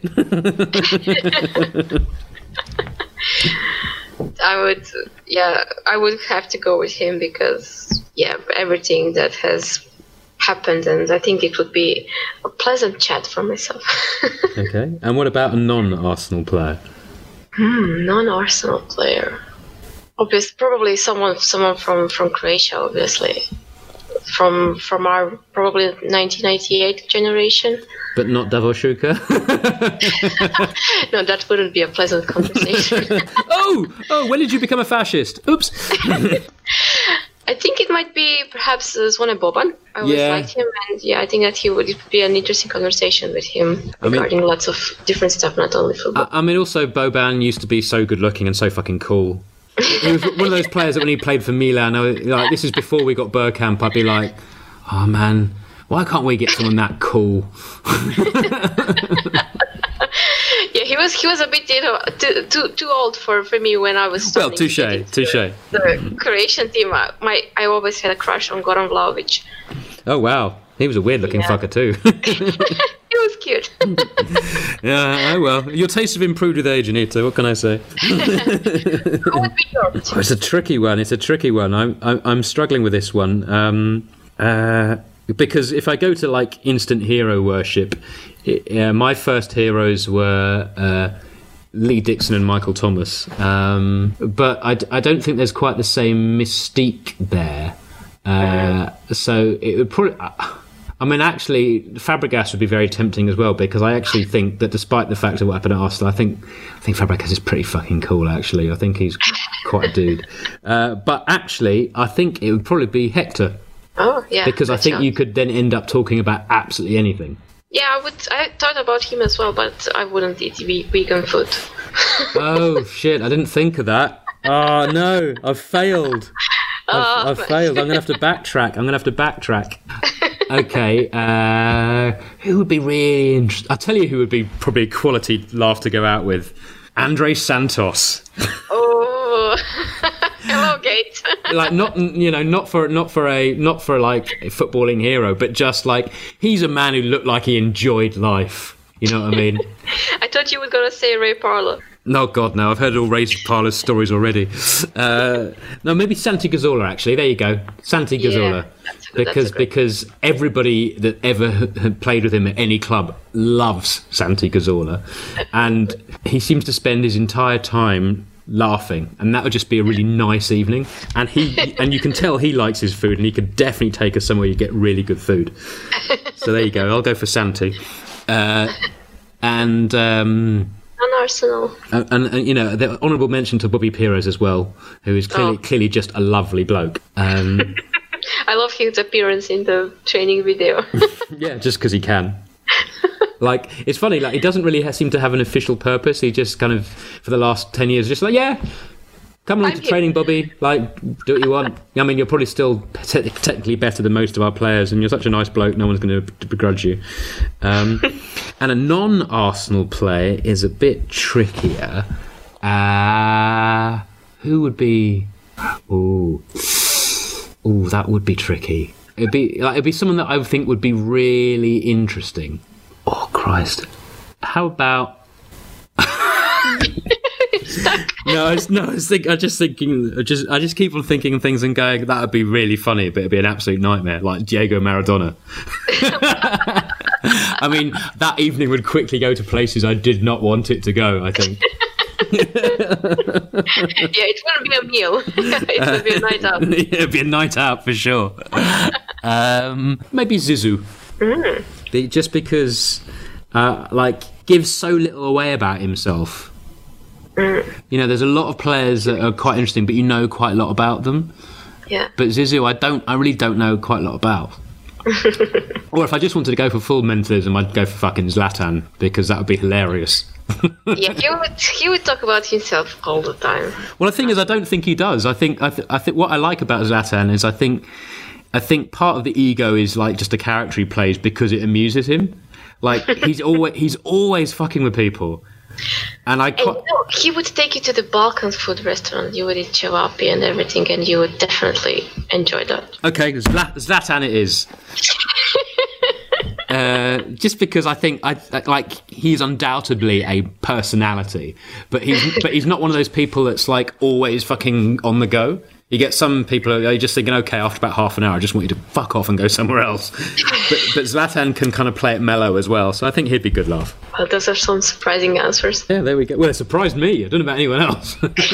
C: I would, yeah, I would have to go with him because, yeah, everything that has happened, and I think it would be a pleasant chat for myself.
B: Okay, and what about a non-Arsenal player?
C: Hmm, non-Arsenal player. Obviously, probably someone, someone from, from Croatia, obviously. From from our probably nineteen ninety-eight generation.
B: But not Davor Shuka?
C: No, that wouldn't be a pleasant conversation.
B: oh, oh, when did you become a fascist? Oops.
C: I think it might be perhaps uh, Zvone Boban. I always
B: Yeah.
C: liked him, and yeah, I think that he would it would be an interesting conversation with him
B: I mean-
C: regarding lots of different stuff, not only football.
B: I, I mean, also, Boban used to be so good looking and so fucking cool. He was one of those players that when he played for Milan, I was, like, this is before we got Bergkamp, I'd be like, oh man, why can't we get someone that cool?
C: Yeah, he was he was a bit you know too too, too old for, for me when I was
B: Well,
C: starting
B: touche,
C: to get into
B: touche.
C: the Croatian team. I, my I always had a crush on Goran Vlahovic.
B: Oh wow, he was a weird looking
C: Yeah.
B: fucker too.
C: He was cute.
B: Yeah, oh well, your tastes have improved with age, Anita, what can I say?
C: Who would be yours?
B: Oh, it's a tricky one. It's a tricky one. I'm I'm, I'm struggling with this one um, uh, because if I go to like instant hero worship, it, uh, my first heroes were uh, Lee Dixon and Michael Thomas, um, but I, d- I don't think there's quite the same mystique there. Uh, so it would probably. I mean, actually, Fabregas would be very tempting as well because I actually think that despite the fact of what happened at Arsenal, I think I think Fabregas is pretty fucking cool, actually. I think he's quite a dude. Uh, but actually, I think it would probably be Hector
C: Oh yeah.
B: because I
C: good
B: think
C: shout.
B: you could then end up talking about absolutely anything.
C: Yeah, I would. I thought about him as well, but I wouldn't eat ve- vegan food.
B: Oh, shit, I didn't think of that. Oh, no, I've failed. I've, I've failed. I'm going to have to backtrack. I'm going to have to backtrack. Okay, uh, who would be really interesting? I'll tell you who would be probably a quality laugh to go out with. Andre Santos.
C: Oh, hello, Gate.
B: Like not you know not for not for a not for like a footballing hero, but just like he's a man who looked like he enjoyed life. You know what I mean?
C: I thought you were gonna say Ray Parlour.
B: No, God, no. I've heard all Ray Parlour's stories already. Uh, no, maybe Santi Cazorla, actually. There you go. Santi Cazorla.
C: Yeah, that's a good,
B: because
C: that's a great.
B: because everybody that ever had played with him at any club loves Santi Cazorla. And he seems to spend his entire time laughing, and that would just be a really nice evening. And he and you can tell he likes his food, and he could definitely take us somewhere you get really good food. So there you go. I'll go for Santi. Uh, and... Um,
C: On Arsenal.
B: And, and, and you know, the honourable mention to Bobby Pires as well, who is clearly
C: Oh.
B: clearly just a lovely bloke. Um,
C: I love his appearance in the training video.
B: yeah, just because he can. Like, it's funny. Like, he doesn't really ha- seem to have an official purpose. He just kind of, for the last ten years, just like, yeah, come along
C: I'm
B: to
C: here.
B: training, Bobby. Like, do what you want. I mean, you're probably still te- technically better than most of our players, and you're such a nice bloke. No one's going to begrudge you. Um, and a non-Arsenal player is a bit trickier. Uh, who would be? Ooh, ooh, that would be tricky. It'd be like it'd be someone that I would think would be really interesting. Oh Christ! How about? No, I was, no, I was think, I just thinking, I just, I just keep on thinking of things and going, that would be really funny, but it'd be an absolute nightmare, like Diego Maradona. I mean, that evening would quickly go to places I did not want it to go, I think.
C: Yeah, it wouldn't be a meal. It would be a night out.
B: Yeah, it'd be a night out for sure. Um, maybe Zizou.
C: Mm.
B: The- Just because, uh, like, gives so little away about himself. You know, there's a lot of players that are quite interesting, but you know quite a lot about them.
C: Yeah.
B: But Zizou, I don't, I really don't know quite a lot about. Or if I just wanted to go for full mentalism, I'd go for fucking Zlatan, because that would be hilarious.
C: Yeah, he would he would talk about himself all the time.
B: Well, the thing is, I don't think he does. I think, I, th- I think what I like about Zlatan is, I think, I think part of the ego is like just a character he plays because it amuses him. Like he's always, he's always fucking with people. And I
C: And
B: quite,
C: you know, he would take you to the Balkan food restaurant. You would eat cevapi and everything, and you would definitely enjoy that.
B: okay, Zla- Zlatan it is. Uh, just because I think I like he's undoubtedly a personality, but he's but he's not one of those people that's like always fucking on the go. You get some people who are just thinking, okay, after about half an hour, I just want you to fuck off and go somewhere else. But, but Zlatan can kind of play it mellow as well, so I think he'd be good laugh.
C: Well, those are some surprising answers.
B: Yeah, there we go. Well, it surprised me. I don't know about anyone else.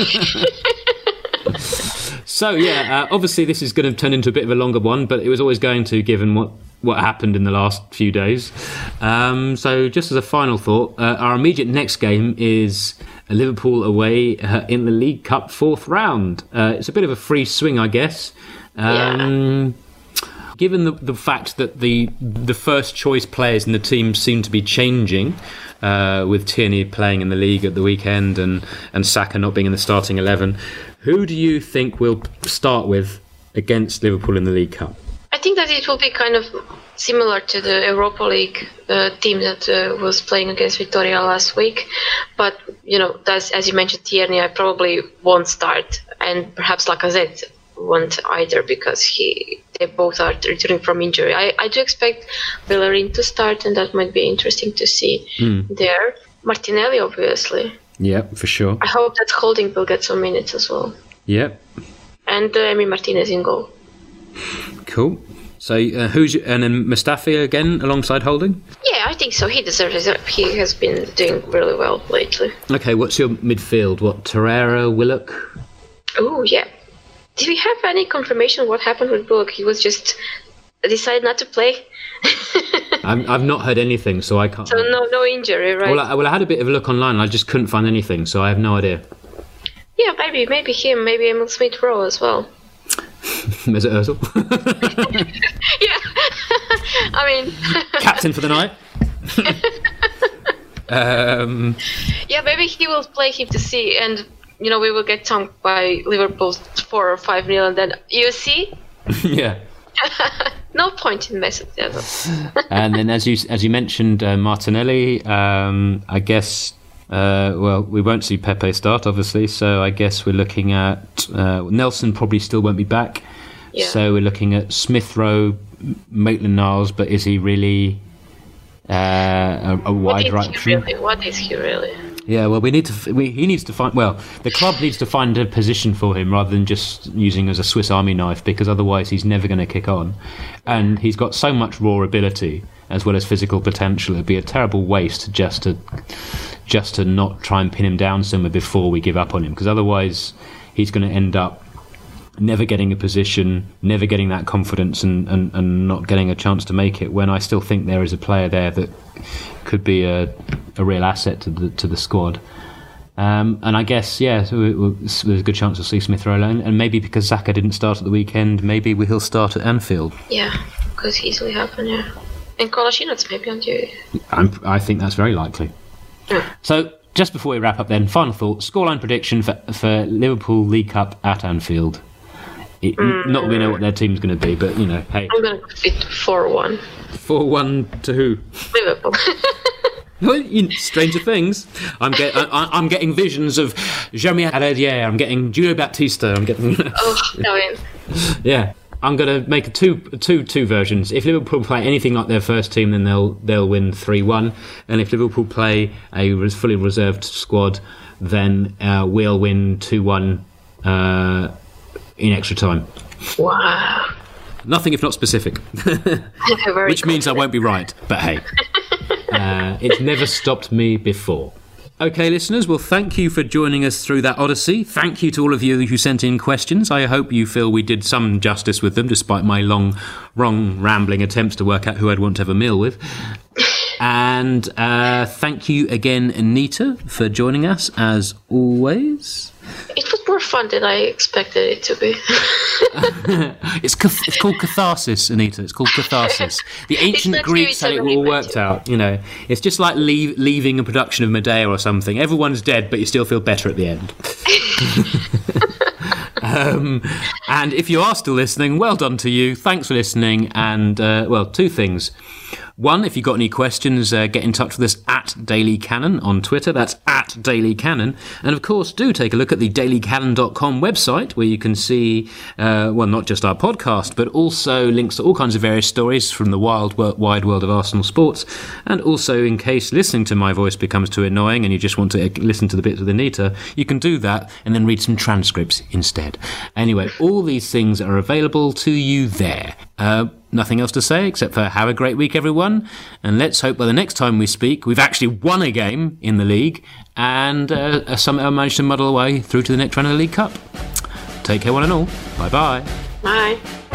B: So yeah, uh, obviously this is going to turn into a bit of a longer one, but it was always going to, given what, what happened in the last few days. Um, so just as a final thought, uh, our immediate next game is Liverpool away uh, in the League Cup fourth round. Uh, it's a bit of a free swing, I guess. Um, Given the, the fact that the the first choice players in the team seem to be changing, uh, with Tierney playing in the league at the weekend and, and Saka not being in the starting eleven, who do you think we'll start with against Liverpool in the League Cup?
C: I think that it will be kind of similar to the Europa League uh, team that uh, was playing against Victoria last week. But, you know, that's, as you mentioned, Tierney, I probably won't start. And perhaps Lacazette won't either because he they both are returning from injury. I, I do expect Bellerin to start, and that might be interesting to see
B: Mm.
C: there. Martinelli, obviously.
B: Yeah, for sure.
C: I hope that Holding will get some minutes as well.
B: Yeah,
C: And uh, Emi Martinez in goal.
B: cool. So uh, who's your, and then Mustafi again alongside Holding?
C: Yeah, I think so. He deserves it. He has been doing really well lately.
B: Okay, what's your midfield? What, Torreira, Willock?
C: Oh, yeah. Did we have any confirmation what happened with Bullock? He was just decided not to play.
B: I'm, I've not heard anything, so I can't.
C: So no, no injury, right?
B: Well, I, well, I had a bit of a look online, and I just couldn't find anything, so I have no idea.
C: Yeah, maybe, maybe him, maybe Emil Smith Rowe as well.
B: Mesut Ozil,
C: Yeah, I mean,
B: captain for the night. um,
C: yeah, maybe he will play him to see, and you know we will get thumped by Liverpool four or five nil, and then you see,
B: yeah.
C: no point in Mesut Ozil.
B: And then, as you as you mentioned, uh, Martinelli. Um, I guess. Uh, well, we won't see Pepe start, obviously. So I guess we're looking at uh, Nelson. Probably still won't be back.
C: Yeah.
B: So we're looking at Smith Rowe, Maitland-Niles. But is he really? uh, a, a wide right option.
C: Really? What is he really?
B: Yeah, well, we need to. We, he needs to find. Well, the club needs to find a position for him rather than just using as a Swiss Army knife, because otherwise he's never going to kick on. And he's got so much raw ability as well as physical potential. It'd be a terrible waste just to just to not try and pin him down somewhere before we give up on him, because otherwise he's going to end up never getting a position, never getting that confidence, and, and, and not getting a chance to make it, when I still think there is a player there that could be a, a real asset to the to the squad. Um, and I guess, yeah, so it, it, there's a good chance we'll see Smith Rowe alone. And maybe because Xhaka didn't start at the weekend, maybe he'll start at Anfield.
C: Yeah, could easily happen, yeah. And Kolasinac maybe on you.
B: I'm, I think that's very likely.
C: Yeah.
B: So, just before we wrap up then, final thought, scoreline prediction for, for Liverpool League Cup at Anfield. It, mm. Not that we know what their team's going to be, but, you know, hey.
C: I'm going to put it four one.
B: four one to who?
C: Liverpool.
B: Well, you, stranger things. I'm, get, I, I'm getting visions of Jeremy Aladier, I'm getting Julio Baptista, I'm getting...
C: oh, no.
B: Yeah. I'm going to make a two, two, two versions. If Liverpool play anything like their first team, then they'll they'll win three one. And if Liverpool play a fully reserved squad, then uh, we'll win two one uh, in extra time.
C: Wow.
B: Nothing if not specific. Which means I won't be right. But hey, uh, it's never stopped me before. Okay, listeners, well, thank you for joining us through that odyssey. Thank you to all of you who sent in questions. I hope you feel we did some justice with them, despite my long, wrong, rambling attempts to work out who I'd want to have a meal with. And uh, thank you again, Anita, for joining us, as always.
C: It was more fun than I expected it to be.
B: it's cath- it's called catharsis, Anita. It's called catharsis. The ancient Greeks had it all worked out. You know, it's just like leave, leaving a production of Medea or something. Everyone's dead, but you still feel better at the end. um, and if you are still listening, well done to you. Thanks for listening. And uh, well, two things. One, if you've got any questions, uh, get in touch with us at Daily Cannon on Twitter. That's at Daily Cannon. And of course, do take a look at the daily cannon dot com website, where you can see, uh, well, not just our podcast, but also links to all kinds of various stories from the wild, wide world of Arsenal sports. And also, in case listening to my voice becomes too annoying and you just want to listen to the bits with Anita, you can do that and then read some transcripts instead. Anyway, all these things are available to you there. Uh, nothing else to say except for have a great week, everyone, and let's hope by the next time we speak we've actually won a game in the league and uh, somehow managed to muddle away through to the next round of the League Cup. Take care, one and all. Bye-bye.
C: Bye.